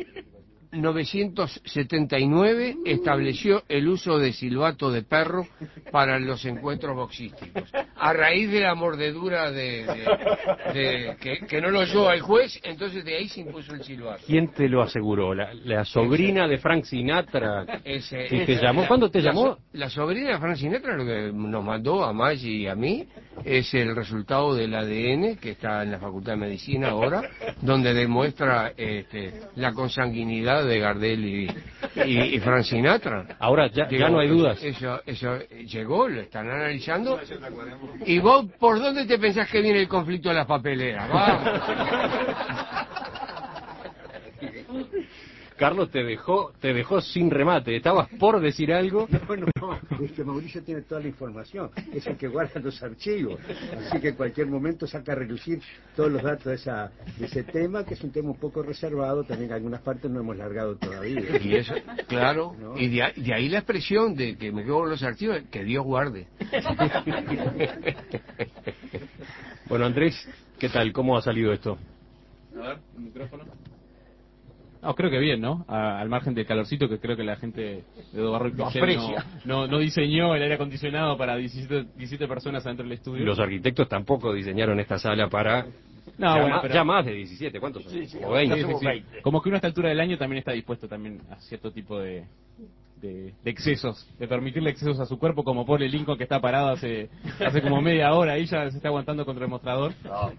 1979 estableció el uso de silbato de perro para los encuentros boxísticos. A raíz de la mordedura que no lo oyó al juez, entonces de ahí se impuso el silbato. ¿Quién te lo aseguró? ¿La sobrina de Frank Sinatra? ¿Te llamó? ¿Cuándo te llamó? La sobrina de Frank Sinatra, lo que nos mandó a Maggi y a mí, es el resultado del ADN que está en la Facultad de Medicina ahora, donde demuestra la consanguinidad de Gardel y Frank Sinatra. Ahora ya no hay dudas. Eso llegó, lo están analizando. ¿Y vos por dónde te pensás que viene el conflicto de las papeleras? Vamos. Carlos te dejó sin remate. ¿Estabas por decir algo? No, Mauricio tiene toda la información, es el que guarda los archivos, así que en cualquier momento saca a relucir todos los datos de ese tema, que es un tema un poco reservado, también en algunas partes no hemos largado todavía. Y eso, claro, ¿no? Y de ahí la expresión de que me quedo con los archivos, que Dios guarde. Bueno, Andrés, ¿qué tal? ¿Cómo ha salido esto? A ver, el micrófono. Creo que bien, ¿no? Al margen del calorcito, que creo que la gente de Dobarro y Pichel no diseñó el aire acondicionado para 17 personas adentro del estudio. Los arquitectos tampoco diseñaron esta sala para... ya más de 17, ¿cuántos son? Sí, como 20. Sí. Como que uno a esta altura del año también está dispuesto también a cierto tipo de excesos, de permitirle excesos a su cuerpo, como pobre Lincoln que está parado hace como media hora, ahí ya se está aguantando contra el mostrador.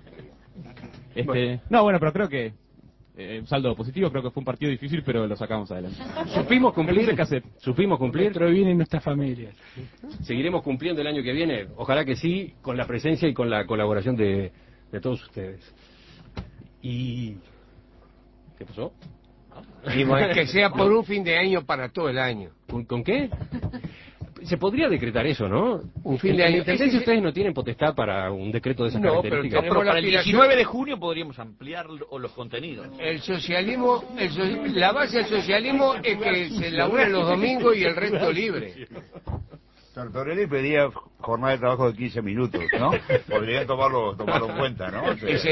Bueno, pero creo que un saldo positivo, creo que fue un partido difícil, pero lo sacamos adelante. Supimos cumplir. Pero vienen nuestras familias. Seguiremos cumpliendo el año que viene, ojalá que sí, con la presencia y con la colaboración de todos ustedes. ¿Y qué pasó? Y que sea por un fin de año para todo el año. ¿Con qué? Se podría decretar eso, ¿no? Un fin de año. Entonces ustedes no tienen potestad para un decreto de esas características. Pero para el 19 de junio podríamos ampliar los contenidos. El socialismo, la base del socialismo es que se labura los domingos y el resto libre. Tortorelli pedía jornada de trabajo de 15 minutos, ¿no? Podrían tomarlo en cuenta, ¿no?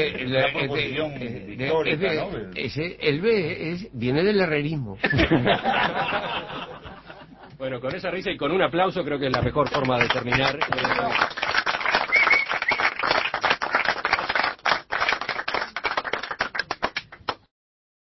El B viene del herrerismo. Bueno, con esa risa y con un aplauso creo que es la mejor forma de terminar.